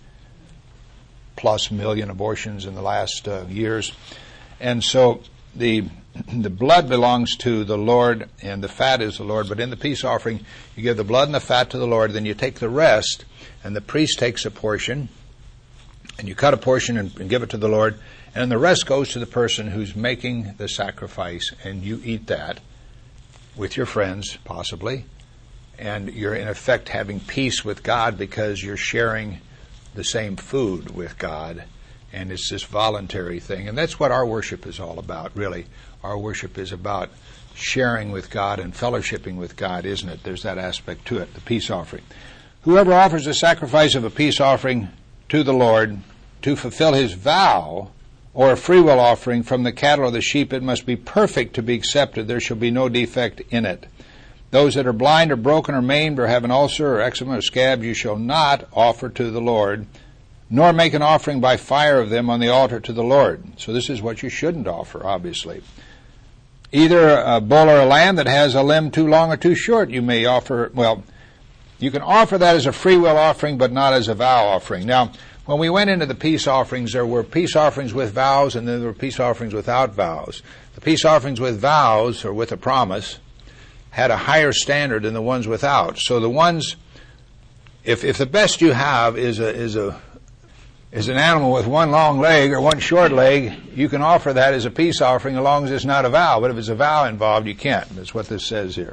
plus million abortions in the last uh, years. And so the the blood belongs to the Lord, and the fat is the Lord. But in the peace offering, you give the blood and the fat to the Lord, then you take the rest, and the priest takes a portion, and you cut a portion and, and give it to the Lord, and the rest goes to the person who's making the sacrifice, and you eat that with your friends, possibly, and you're in effect having peace with God because you're sharing the same food with God, and it's this voluntary thing. And that's what our worship is all about, really. Our worship is about sharing with God and fellowshipping with God, isn't it? There's that aspect to it, the peace offering. Whoever offers a sacrifice of a peace offering to the Lord to fulfill his vow, or a freewill offering from the cattle or the sheep, it must be perfect to be accepted. There shall be no defect in it. Those that are blind or broken or maimed or have an ulcer or eczema or scab, you shall not offer to the Lord, nor make an offering by fire of them on the altar to the Lord. So this is what you shouldn't offer, obviously. Either a bull or a lamb that has a limb too long or too short, you may offer, well, you can offer that as a freewill offering, but not as a vow offering. Now, when we went into the peace offerings, there were peace offerings with vows, and then there were peace offerings without vows. The peace offerings with vows, or with a promise, had a higher standard than the ones without. So the ones, if if the best you have is a is a is an animal with one long leg or one short leg, you can offer that as a peace offering as long as it's not a vow. But if it's a vow involved, you can't. That's what this says here.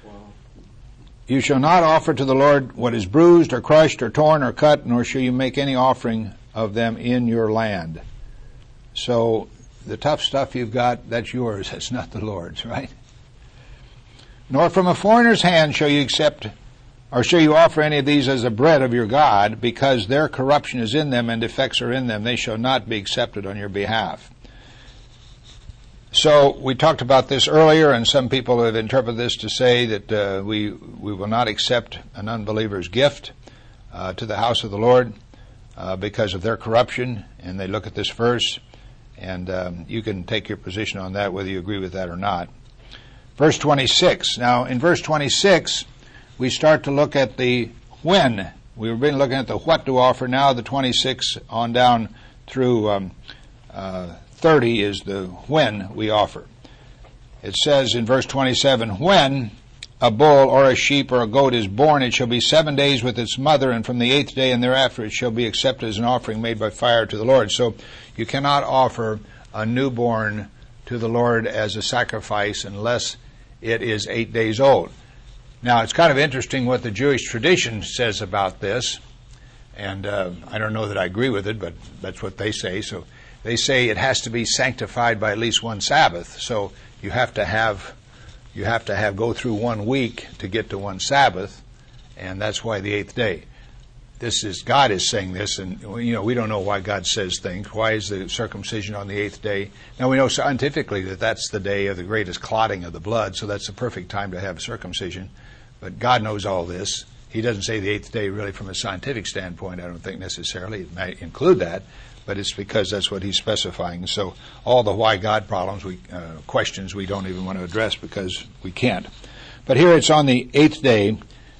You shall not offer to the Lord what is bruised or crushed or torn or cut, nor shall you make any offering of them in your land. So the tough stuff you've got, that's yours. That's not the Lord's, right? Nor from a foreigner's hand shall you accept, or shall you offer any of these as the bread of your God, because their corruption is in them and defects are in them. They shall not be accepted on your behalf. So we talked about this earlier, and some people have interpreted this to say that uh, we we will not accept an unbeliever's gift uh, to the house of the Lord uh, because of their corruption, and they look at this verse, and um, you can take your position on that, whether you agree with that or not. Verse twenty-six. Now, in verse twenty-six, we start to look at the when. We've been looking at the what to offer. Now the twenty-six on down through um, uh, thirty is the when we offer. It says in verse twenty-seven, when a bull or a sheep or a goat is born, it shall be seven days with its mother, and from the eighth day and thereafter it shall be accepted as an offering made by fire to the Lord. So you cannot offer a newborn to the Lord as a sacrifice unless it is eight days old. Now, it's kind of interesting what the Jewish tradition says about this, and uh, I don't know that I agree with it, but that's what they say. So they say it has to be sanctified by at least one Sabbath. So you have to have you have to have go through one week to get to one Sabbath, and that's why the eighth day. This is God is saying this, and you know we don't know why God says things. Why is the circumcision on the eighth day? Now we know scientifically that that's the day of the greatest clotting of the blood, so that's the perfect time to have circumcision. But God knows all this. He doesn't say the eighth day really from a scientific standpoint, I don't think necessarily. It might include that, but it's because that's what he's specifying. So all the why God problems, we uh, questions we don't even want to address because we can't. But here it's on the eighth day.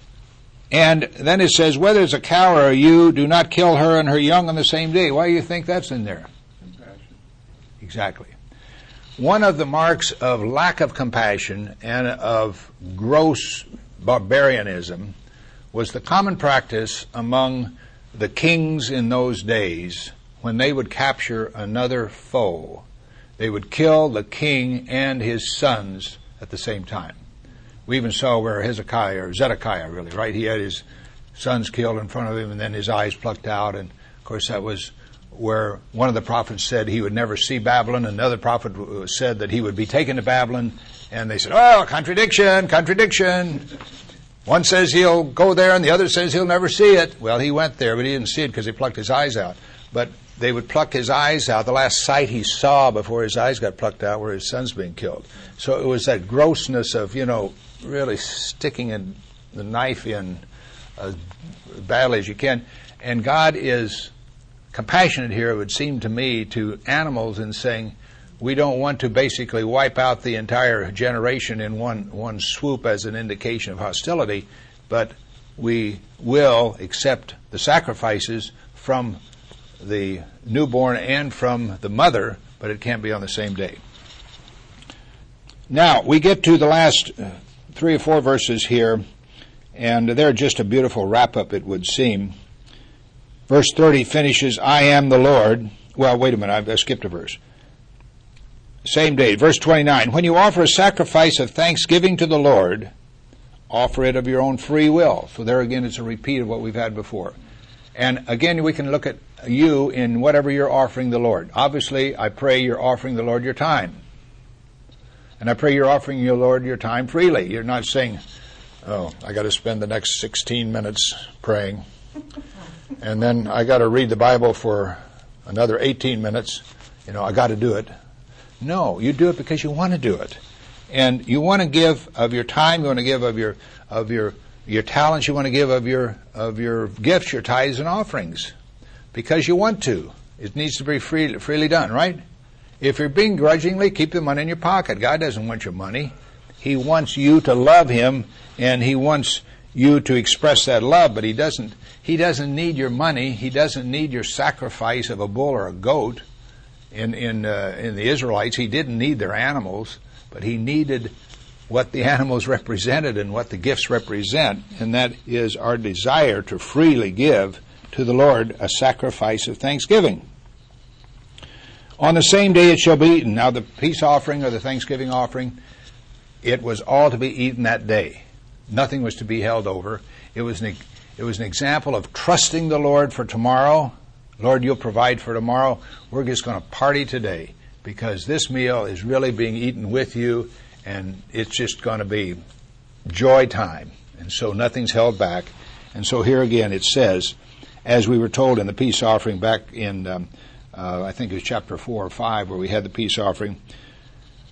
And then it says, whether it's a cow or a ewe, do not kill her and her young on the same day. Why do you think that's in there? Compassion. Exactly. One of the marks of lack of compassion and of gross barbarianism was the common practice among the kings in those days when they would capture another foe. They would kill the king and his sons at the same time. We even saw where Hezekiah, or Zedekiah really, right? He had his sons killed in front of him and then his eyes plucked out. And, of course, that was where one of the prophets said he would never see Babylon. Another prophet said that he would be taken to Babylon. And they said, oh, contradiction, contradiction. One says he'll go there and the other says he'll never see it. Well, he went there, but he didn't see it because he plucked his eyes out. But they would pluck his eyes out. The last sight he saw before his eyes got plucked out were his sons being killed. So it was that grossness of, you know, really sticking in the knife in as badly as you can. And God is compassionate here, it would seem to me, to animals in saying, we don't want to basically wipe out the entire generation in one, one swoop as an indication of hostility, but we will accept the sacrifices from the newborn and from the mother, but it can't be on the same day. Now, we get to the last three or four verses here, and they're just a beautiful wrap-up, it would seem. Verse thirty finishes, I am the Lord. Well, wait a minute, I skipped a verse. Same day, verse twenty-nine. When you offer a sacrifice of thanksgiving to the Lord, offer it of your own free will. So there again, it's a repeat of what we've had before. And again, we can look at you in whatever you're offering the Lord. Obviously, I pray you're offering the Lord your time. And I pray you're offering your Lord your time freely. You're not saying, oh, I got to spend the next sixteen minutes praying. And then I got to read the Bible for another eighteen minutes. You know, I got to do it. No, you do it because you want to do it. And you want to give of your time, you want to give of your of your your talents, you want to give of your of your gifts, your tithes and offerings. Because you want to. It needs to be free, freely done, right? If you're being grudgingly, keep the money in your pocket. God doesn't want your money. He wants you to love Him, and He wants you to express that love, but He doesn't He doesn't need your money. He doesn't need your sacrifice of a bull or a goat. In in uh, in the Israelites, He didn't need their animals, but He needed what the animals represented and what the gifts represent, and that is our desire to freely give to the Lord a sacrifice of thanksgiving. On the same day it shall be eaten. Now the peace offering or the thanksgiving offering, it was all to be eaten that day. Nothing was to be held over. It was an, it was an example of trusting the Lord for tomorrow. Lord, you'll provide for tomorrow. We're just going to party today because this meal is really being eaten with you, and it's just going to be joy time. And so nothing's held back. And so here again it says, as we were told in the peace offering back in, um, uh, I think it was chapter four or five where we had the peace offering,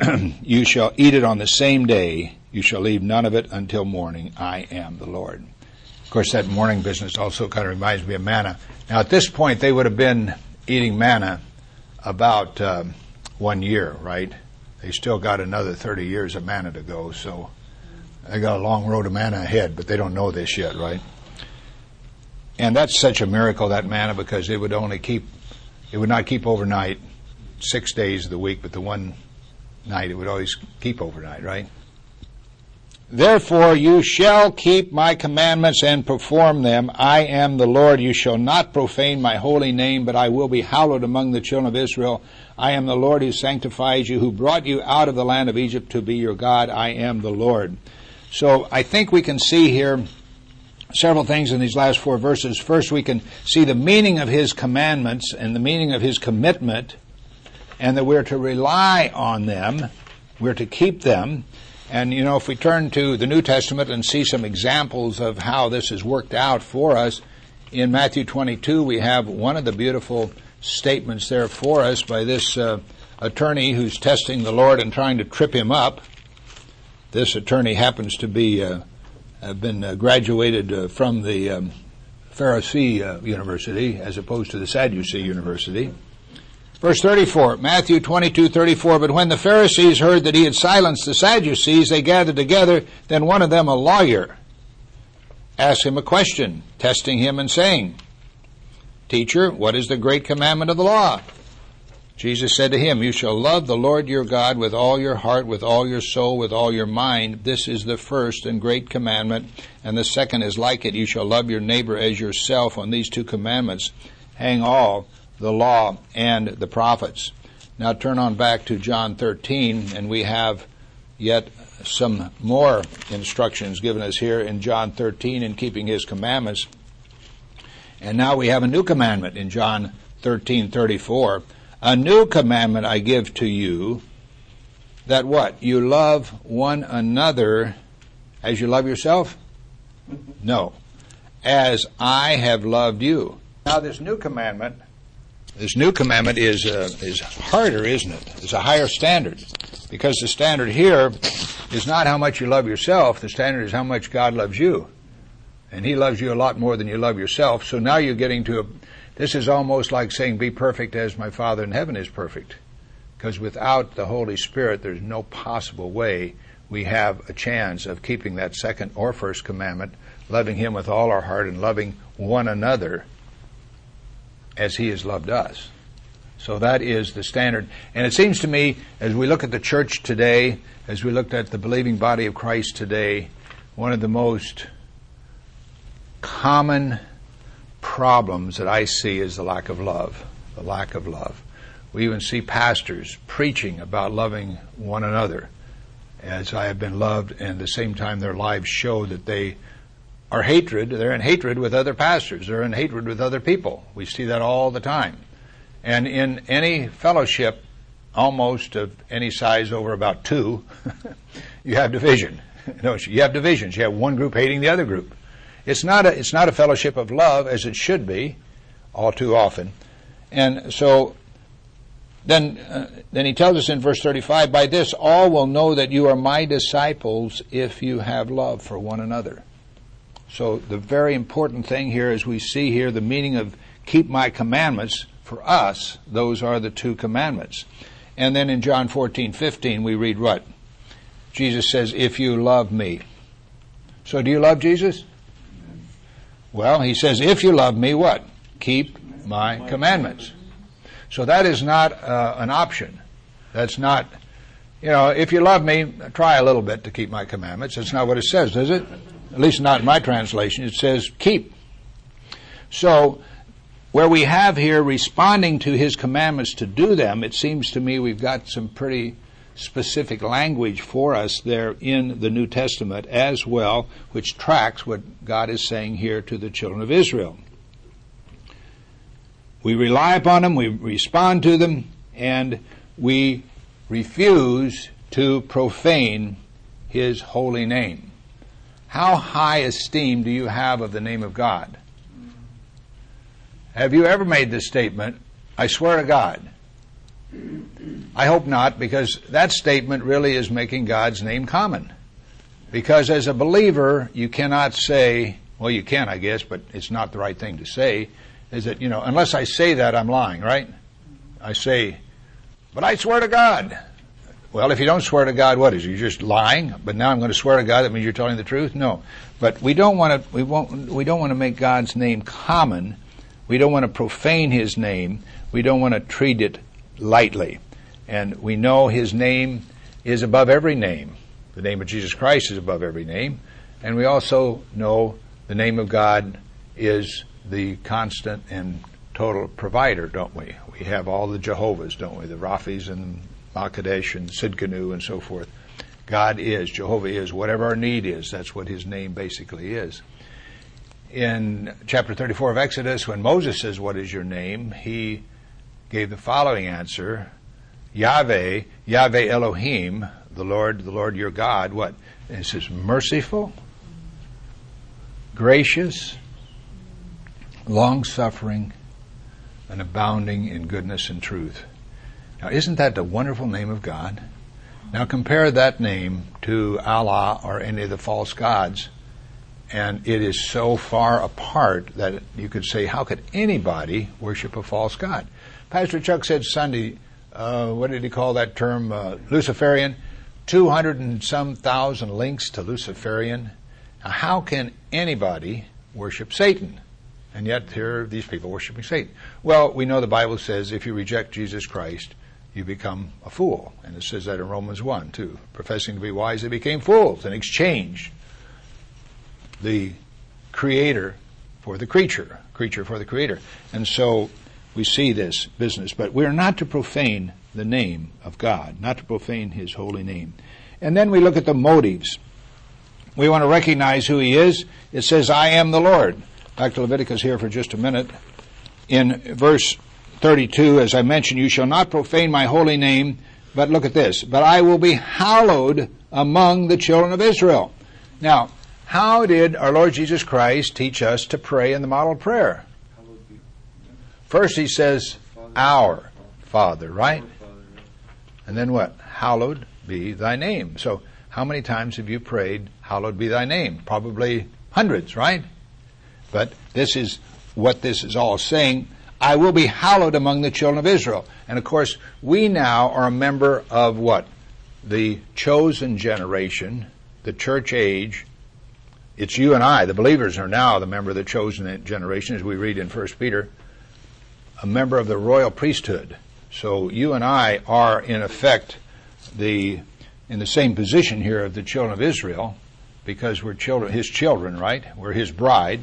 you shall eat it on the same day. You shall leave none of it until morning. I am the Lord. Of course, that morning business also kind of reminds me of manna. Now, at this point, they would have been eating manna about um, one year, right? They still got another thirty years of manna to go, so they got a long road of manna ahead, but they don't know this yet, right? And that's such a miracle, that manna, because it would only keep, it would not keep overnight six days of the week, but the one night it would always keep overnight, right? Therefore you shall keep my commandments and perform them. I am the Lord. You shall not profane my holy name, but I will be hallowed among the children of Israel. I am the Lord who sanctifies you, who brought you out of the land of Egypt to be your God. I am the Lord. So I think we can see here several things in these last four verses. First, we can see the meaning of his commandments and the meaning of his commitment, and that we're to rely on them. We're to keep them. And, you know, if we turn to the New Testament and see some examples of how this has worked out for us, in Matthew twenty-two, we have one of the beautiful statements there for us by this uh, attorney who's testing the Lord and trying to trip him up. This attorney happens to be, uh, have been uh, graduated uh, from the um, Pharisee uh, University as opposed to the Sadducee University. Verse thirty-four, Matthew twenty-two thirty-four, but when the Pharisees heard that he had silenced the Sadducees, they gathered together. Then one of them, a lawyer, asked him a question, testing him and saying, Teacher, what is the great commandment of the law? Jesus said to him, You shall love the Lord your God with all your heart, with all your soul, with all your mind. This is the first and great commandment, and the second is like it. You shall love your neighbor as yourself. On these two commandments hang all the law and the prophets. Now turn on back to John thirteen, and we have yet some more instructions given us here in John thirteen in keeping his commandments. And now we have a new commandment in John thirteen thirty-four. A new commandment I give to you, that what? You love one another as you love yourself? No. As I have loved you. Now this new commandment This new commandment is uh, is harder, isn't it? It's a higher standard. Because the standard here is not how much you love yourself. The standard is how much God loves you. And he loves you a lot more than you love yourself. So now you're getting to a... This is almost like saying, be perfect as my Father in heaven is perfect. Because without the Holy Spirit, there's no possible way we have a chance of keeping that second or first commandment, loving him with all our heart and loving one another as he has loved us. So that is the standard. And it seems to me, as we look at the church today, as we looked at the believing body of Christ today, one of the most common problems that I see is the lack of love. The lack of love. We even see pastors preaching about loving one another as I have been loved, and at the same time their lives show that they are hatred. They're in hatred with other pastors. They're in hatred with other people. We see that all the time. And in any fellowship, almost of any size over about two, you have division. No, you have divisions. You have one group hating the other group. It's not a, it's not a fellowship of love as it should be, all too often. And so then, uh, then he tells us in verse thirty-five, by this all will know that you are my disciples if you have love for one another. So the very important thing here, as we see here, the meaning of keep my commandments, for us, those are the two commandments. And then in John fourteen fifteen, we read what? Jesus says, if you love me. So do you love Jesus? Well, he says, if you love me, what? Keep my commandments. So that is not uh, an option. That's not, you know, if you love me, try a little bit to keep my commandments. That's not what it says, does it? At least not in my translation. It says keep. So where we have here responding to his commandments to do them, it seems to me we've got some pretty specific language for us there in the New Testament as well, which tracks what God is saying here to the children of Israel. We rely upon them, we respond to them, and we refuse to profane his holy name. How high esteem do you have of the name of God? Have you ever made this statement, I swear to God, I hope not, because that statement really is making God's name common. Because as a believer, you cannot say, well, you can, I guess, but it's not the right thing to say, is that, you know, unless I say that, I'm lying, right? I say, but I swear to God. Well, if you don't swear to God, what is it? You're just lying, but now I'm going to swear to God, that means you're telling the truth? No. But we don't want to, we won't, we don't want to make God's name common. We don't want to profane His name. We don't want to treat it lightly. And we know His name is above every name. The name of Jesus Christ is above every name. And we also know the name of God is the constant and total provider, don't we? We have all the Jehovahs, don't we? The Raphis and Makadesh and Sidkenu and so forth. God is, Jehovah is, whatever our need is, that's what His name basically is. In chapter thirty-four of Exodus, when Moses says, what is your name? He gave the following answer, Yahweh, Yahweh Elohim, the Lord, the Lord your God, what? And it says merciful, gracious, long-suffering, and abounding in goodness and truth. Now, isn't that the wonderful name of God? Now, compare that name to Allah or any of the false gods, and it is so far apart that you could say, how could anybody worship a false god? Pastor Chuck said Sunday, uh, what did he call that term? Uh, Luciferian. Two hundred and some thousand links to Luciferian. Now, how can anybody worship Satan? And yet here are these people worshiping Satan. Well, we know the Bible says if you reject Jesus Christ, you become a fool. And it says that in Romans one, too. Professing to be wise, they became fools and exchanged the creator for the creature, creature for the creator. And so we see this business. But we are not to profane the name of God, not to profane His holy name. And then we look at the motives. We want to recognize who He is. It says, I am the Lord. Back to Leviticus here for just a minute. In verse thirty-two, as I mentioned, you shall not profane my holy name, but look at this, but I will be hallowed among the children of Israel. Now, how did our Lord Jesus Christ teach us to pray in the model prayer? First He says, our Father, right? And then what? Hallowed be thy name. So how many times have you prayed, hallowed be thy name? Probably hundreds, right? But this is what this is all saying. I will be hallowed among the children of Israel. And of course, we now are a member of what? The chosen generation, the church age. It's you and I, the believers, are now the member of the chosen generation, as we read in First Peter, a member of the royal priesthood. So you and I are, in effect, the in the same position here of the children of Israel, because we're children, His children, right? We're His bride.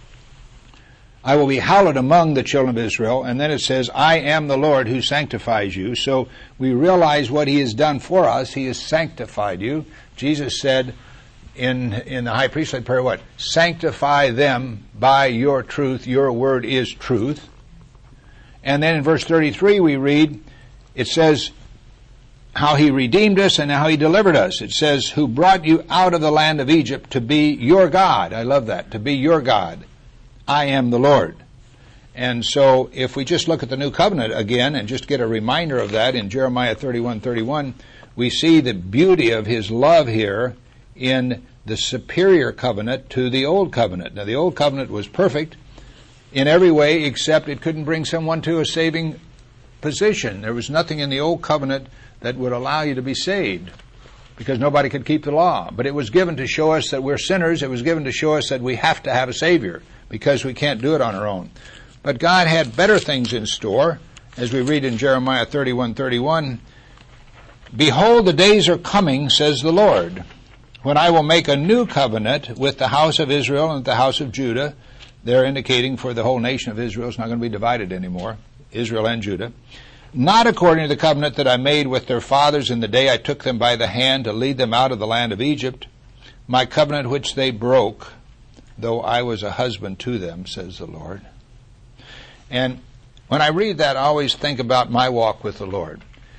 I will be hallowed among the children of Israel. And then it says, I am the Lord who sanctifies you. So we realize what He has done for us. He has sanctified you. Jesus said in, in the high priestly prayer, what? Sanctify them by your truth. Your word is truth. And then in verse thirty-three we read, it says, how He redeemed us and how He delivered us. It says, who brought you out of the land of Egypt to be your God. I love that. To be your God. I am the Lord. And so if we just look at the New Covenant again and just get a reminder of that in Jeremiah thirty-one thirty-one, we see the beauty of His love here in the superior covenant to the Old Covenant. Now, the Old Covenant was perfect in every way except it couldn't bring someone to a saving position. There was nothing in the Old Covenant that would allow you to be saved because nobody could keep the law. But it was given to show us that we're sinners. It was given to show us that we have to have a Savior, because we can't do it on our own. But God had better things in store, as we read in Jeremiah thirty-one thirty-one. Behold, the days are coming, says the Lord, when I will make a new covenant with the house of Israel and the house of Judah. They're indicating for the whole nation of Israel. It's not going to be divided anymore, Israel and Judah. Not according to the covenant that I made with their fathers in the day I took them by the hand to lead them out of the land of Egypt, my covenant which they broke, though I was a husband to them, says the Lord. And when I read that, I always think about my walk with the Lord.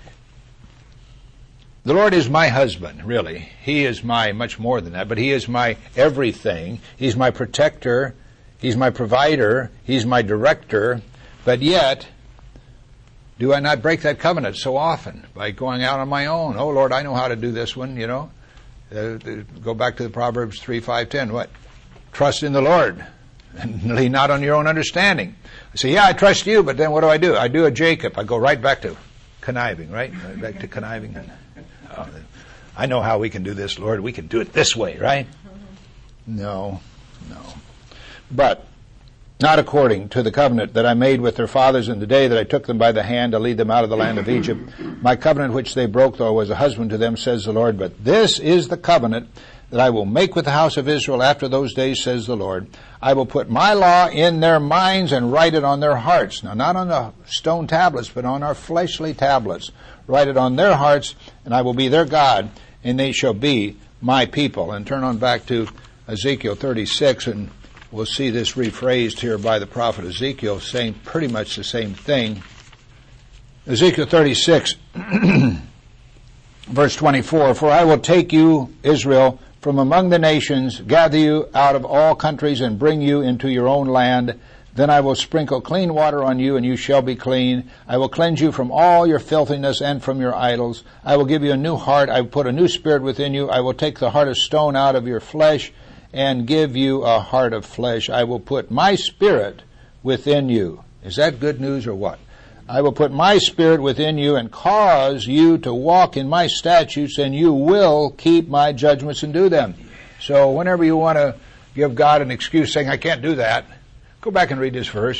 The Lord is my husband, really. He is my, much more than that, but He is my everything. He's my protector. He's my provider. He's my director. But yet, Do I not break that covenant so often by going out on my own? Oh, Lord, I know how to do this one, you know. Uh, go back to the Proverbs three, five, ten. What? Trust in the Lord and lean not on your own understanding. I say, yeah, I trust you, but then what do I do? I do a Jacob. I go right back to conniving, right? Right back to conniving. Oh, I know how we can do this, Lord. We can do it this way, right? No, no. But not according to the covenant that I made with their fathers in the day that I took them by the hand to lead them out of the land of Egypt. My covenant which they broke, though I was a husband to them, says the Lord. But this is the covenant that I will make with the house of Israel after those days, says the Lord. I will put my law in their minds and write it on their hearts. Now, not on the stone tablets, but on our fleshly tablets. Write it on their hearts, and I will be their God, and they shall be my people. And turn on back to Ezekiel thirty-six, and we'll see this rephrased here by the prophet Ezekiel, saying pretty much the same thing. Ezekiel thirty-six, verse twenty-four, For I will take you, Israel, from among the nations, gather you out of all countries, and bring you into your own land. Then I will sprinkle clean water on you, and you shall be clean. I will cleanse you from all your filthiness and from your idols. I will give you a new heart. I will put a new spirit within you. I will take the heart of stone out of your flesh and give you a heart of flesh. I will put my spirit within you. Is that good news or what? I will put my spirit within you and cause you to walk in my statutes, and you will keep my judgments and do them. So whenever you want to give God an excuse saying, I can't do that, go back and read this verse.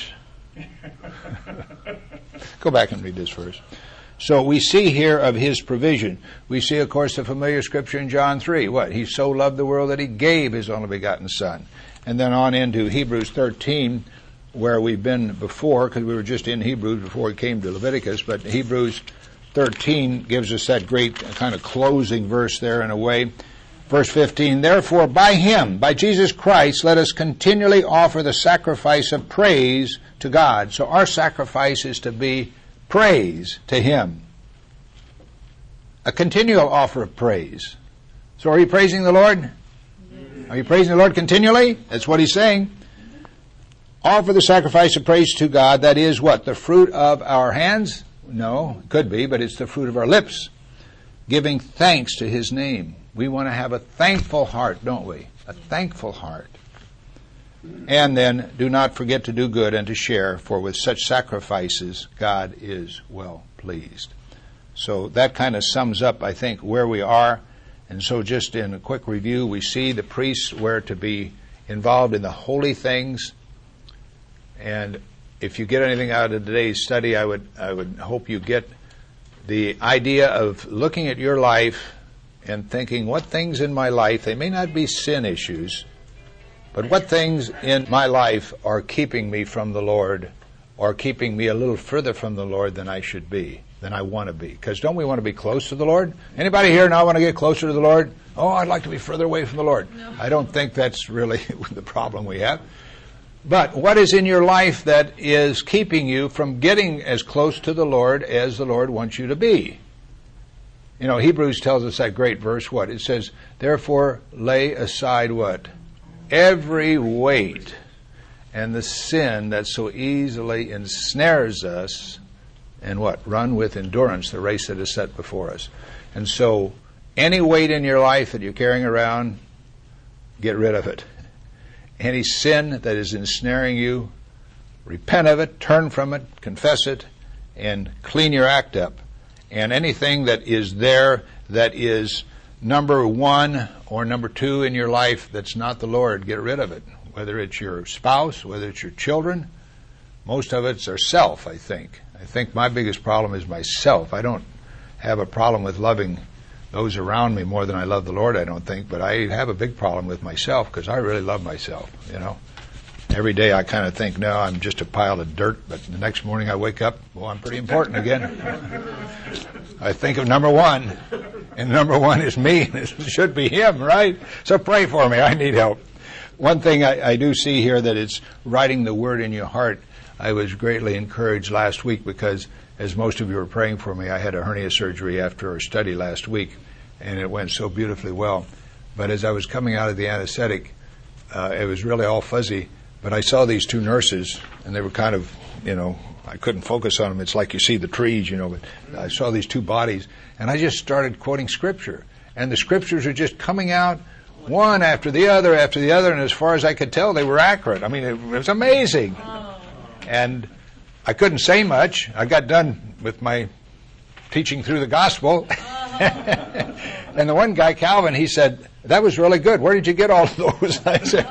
Go back and read this verse. So we see here of his provision. We see, of course, the familiar scripture in John three. What? He so loved the world that he gave his only begotten Son. And then on into Hebrews thirteen, where we've been before, because we were just in Hebrews before we came to Leviticus, but Hebrews thirteen gives us that great kind of closing verse there in a way. Verse fifteen, Therefore by him, by Jesus Christ, let us continually offer the sacrifice of praise to God. So our sacrifice is to be praise to him. A continual offer of praise. So are you praising the Lord? Are you praising the Lord continually? That's what he's saying. Offer the sacrifice of praise to God. That is what? The fruit of our hands? No, it could be, but it's the fruit of our lips. Giving thanks to his name. We want to have a thankful heart, don't we? A thankful heart. And then, do not forget to do good and to share, for with such sacrifices, God is well pleased. So that kind of sums up, I think, where we are. And so just in a quick review, we see the priests were to be involved in the holy things. And if you get anything out of today's study, I would, I would hope you get the idea of looking at your life and thinking, what things in my life, they may not be sin issues, but what things in my life are keeping me from the Lord, or keeping me a little further from the Lord than I should be, than I want to be. Because don't we want to be close to the Lord? Anybody here now want to get closer to the Lord? Oh, I'd like to be further away from the Lord. No. I don't think that's really the problem we have. But what is in your life that is keeping you from getting as close to the Lord as the Lord wants you to be? You know, Hebrews tells us that great verse, what? It says, Therefore lay aside what? Every weight and the sin that so easily ensnares us, and what? Run with endurance the race that is set before us. And so, any weight in your life that you're carrying around, get rid of it. Any sin that is ensnaring you, repent of it, turn from it, confess it, and clean your act up. And anything that is there that is number one or number two in your life that's not the Lord, get rid of it. Whether it's your spouse, whether it's your children, most of it's ourself, I think. I think my biggest problem is myself. I don't have a problem with loving those around me more than I love the Lord, I don't think, but I have a big problem with myself because I really love myself, you know. Every day I kind of think, no, I'm just a pile of dirt, but the next morning I wake up, well, I'm pretty important again. I think of number one, and number one is me, and it should be him, right? So pray for me, I need help. One thing I, I do see here that it's writing the word in your heart. I was greatly encouraged last week because, as most of you were praying for me, I had a hernia surgery after our study last week, and it went so beautifully well. But as I was coming out of the anesthetic, uh, it was really all fuzzy. But I saw these two nurses, and they were kind of, you know, I couldn't focus on them. It's like you see the trees, you know, but I saw these two bodies, and I just started quoting Scripture. And the Scriptures are just coming out one after the other after the other, and as far as I could tell, they were accurate. I mean, it, it was amazing. And I couldn't say much. I got done with my teaching through the gospel. And the one guy, Calvin, he said, that was really good. Where did you get all of those? I said,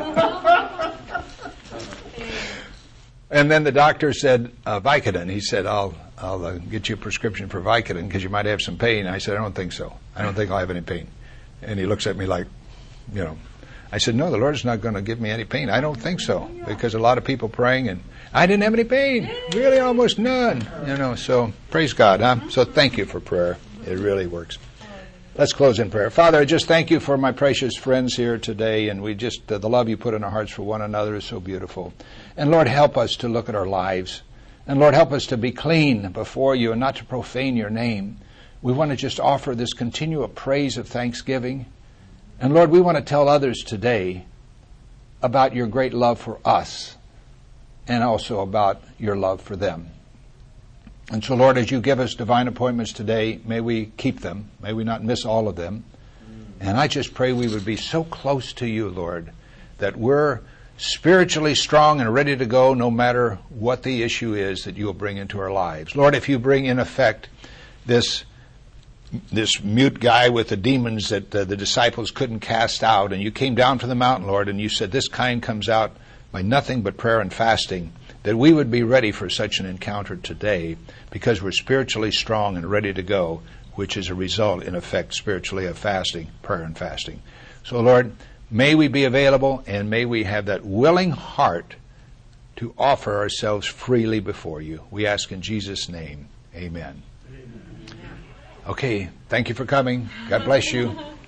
and then the doctor said, uh, Vicodin. He said, I'll I'll uh, get you a prescription for Vicodin because you might have some pain. I said, I don't think so. I don't think I'll have any pain. And he looks at me like, you know. I said, no, the Lord's not going to give me any pain. I don't think so, because a lot of people praying, and I didn't have any pain. Really, almost none. You know, so praise God. Huh? So thank you for prayer. It really works. Let's close in prayer. Father, I just thank you for my precious friends here today, and we just, uh, the love you put in our hearts for one another is so beautiful. And Lord, help us to look at our lives. And Lord, help us to be clean before you and not to profane your name. We want to just offer this continual praise of thanksgiving. And Lord, we want to tell others today about your great love for us and also about your love for them. And so, Lord, as you give us divine appointments today, may we keep them. May we not miss all of them. And I just pray we would be so close to you, Lord, that we're spiritually strong and ready to go no matter what the issue is that you will bring into our lives. Lord, if you bring in effect this this mute guy with the demons that uh, the disciples couldn't cast out, and you came down from the mountain, Lord, and you said this kind comes out by nothing but prayer and fasting, that we would be ready for such an encounter today because we're spiritually strong and ready to go, which is a result, in effect, spiritually of fasting, prayer and fasting. So, Lord, may we be available, and may we have that willing heart to offer ourselves freely before you. We ask in Jesus' name, amen. Okay, thank you for coming. God bless you.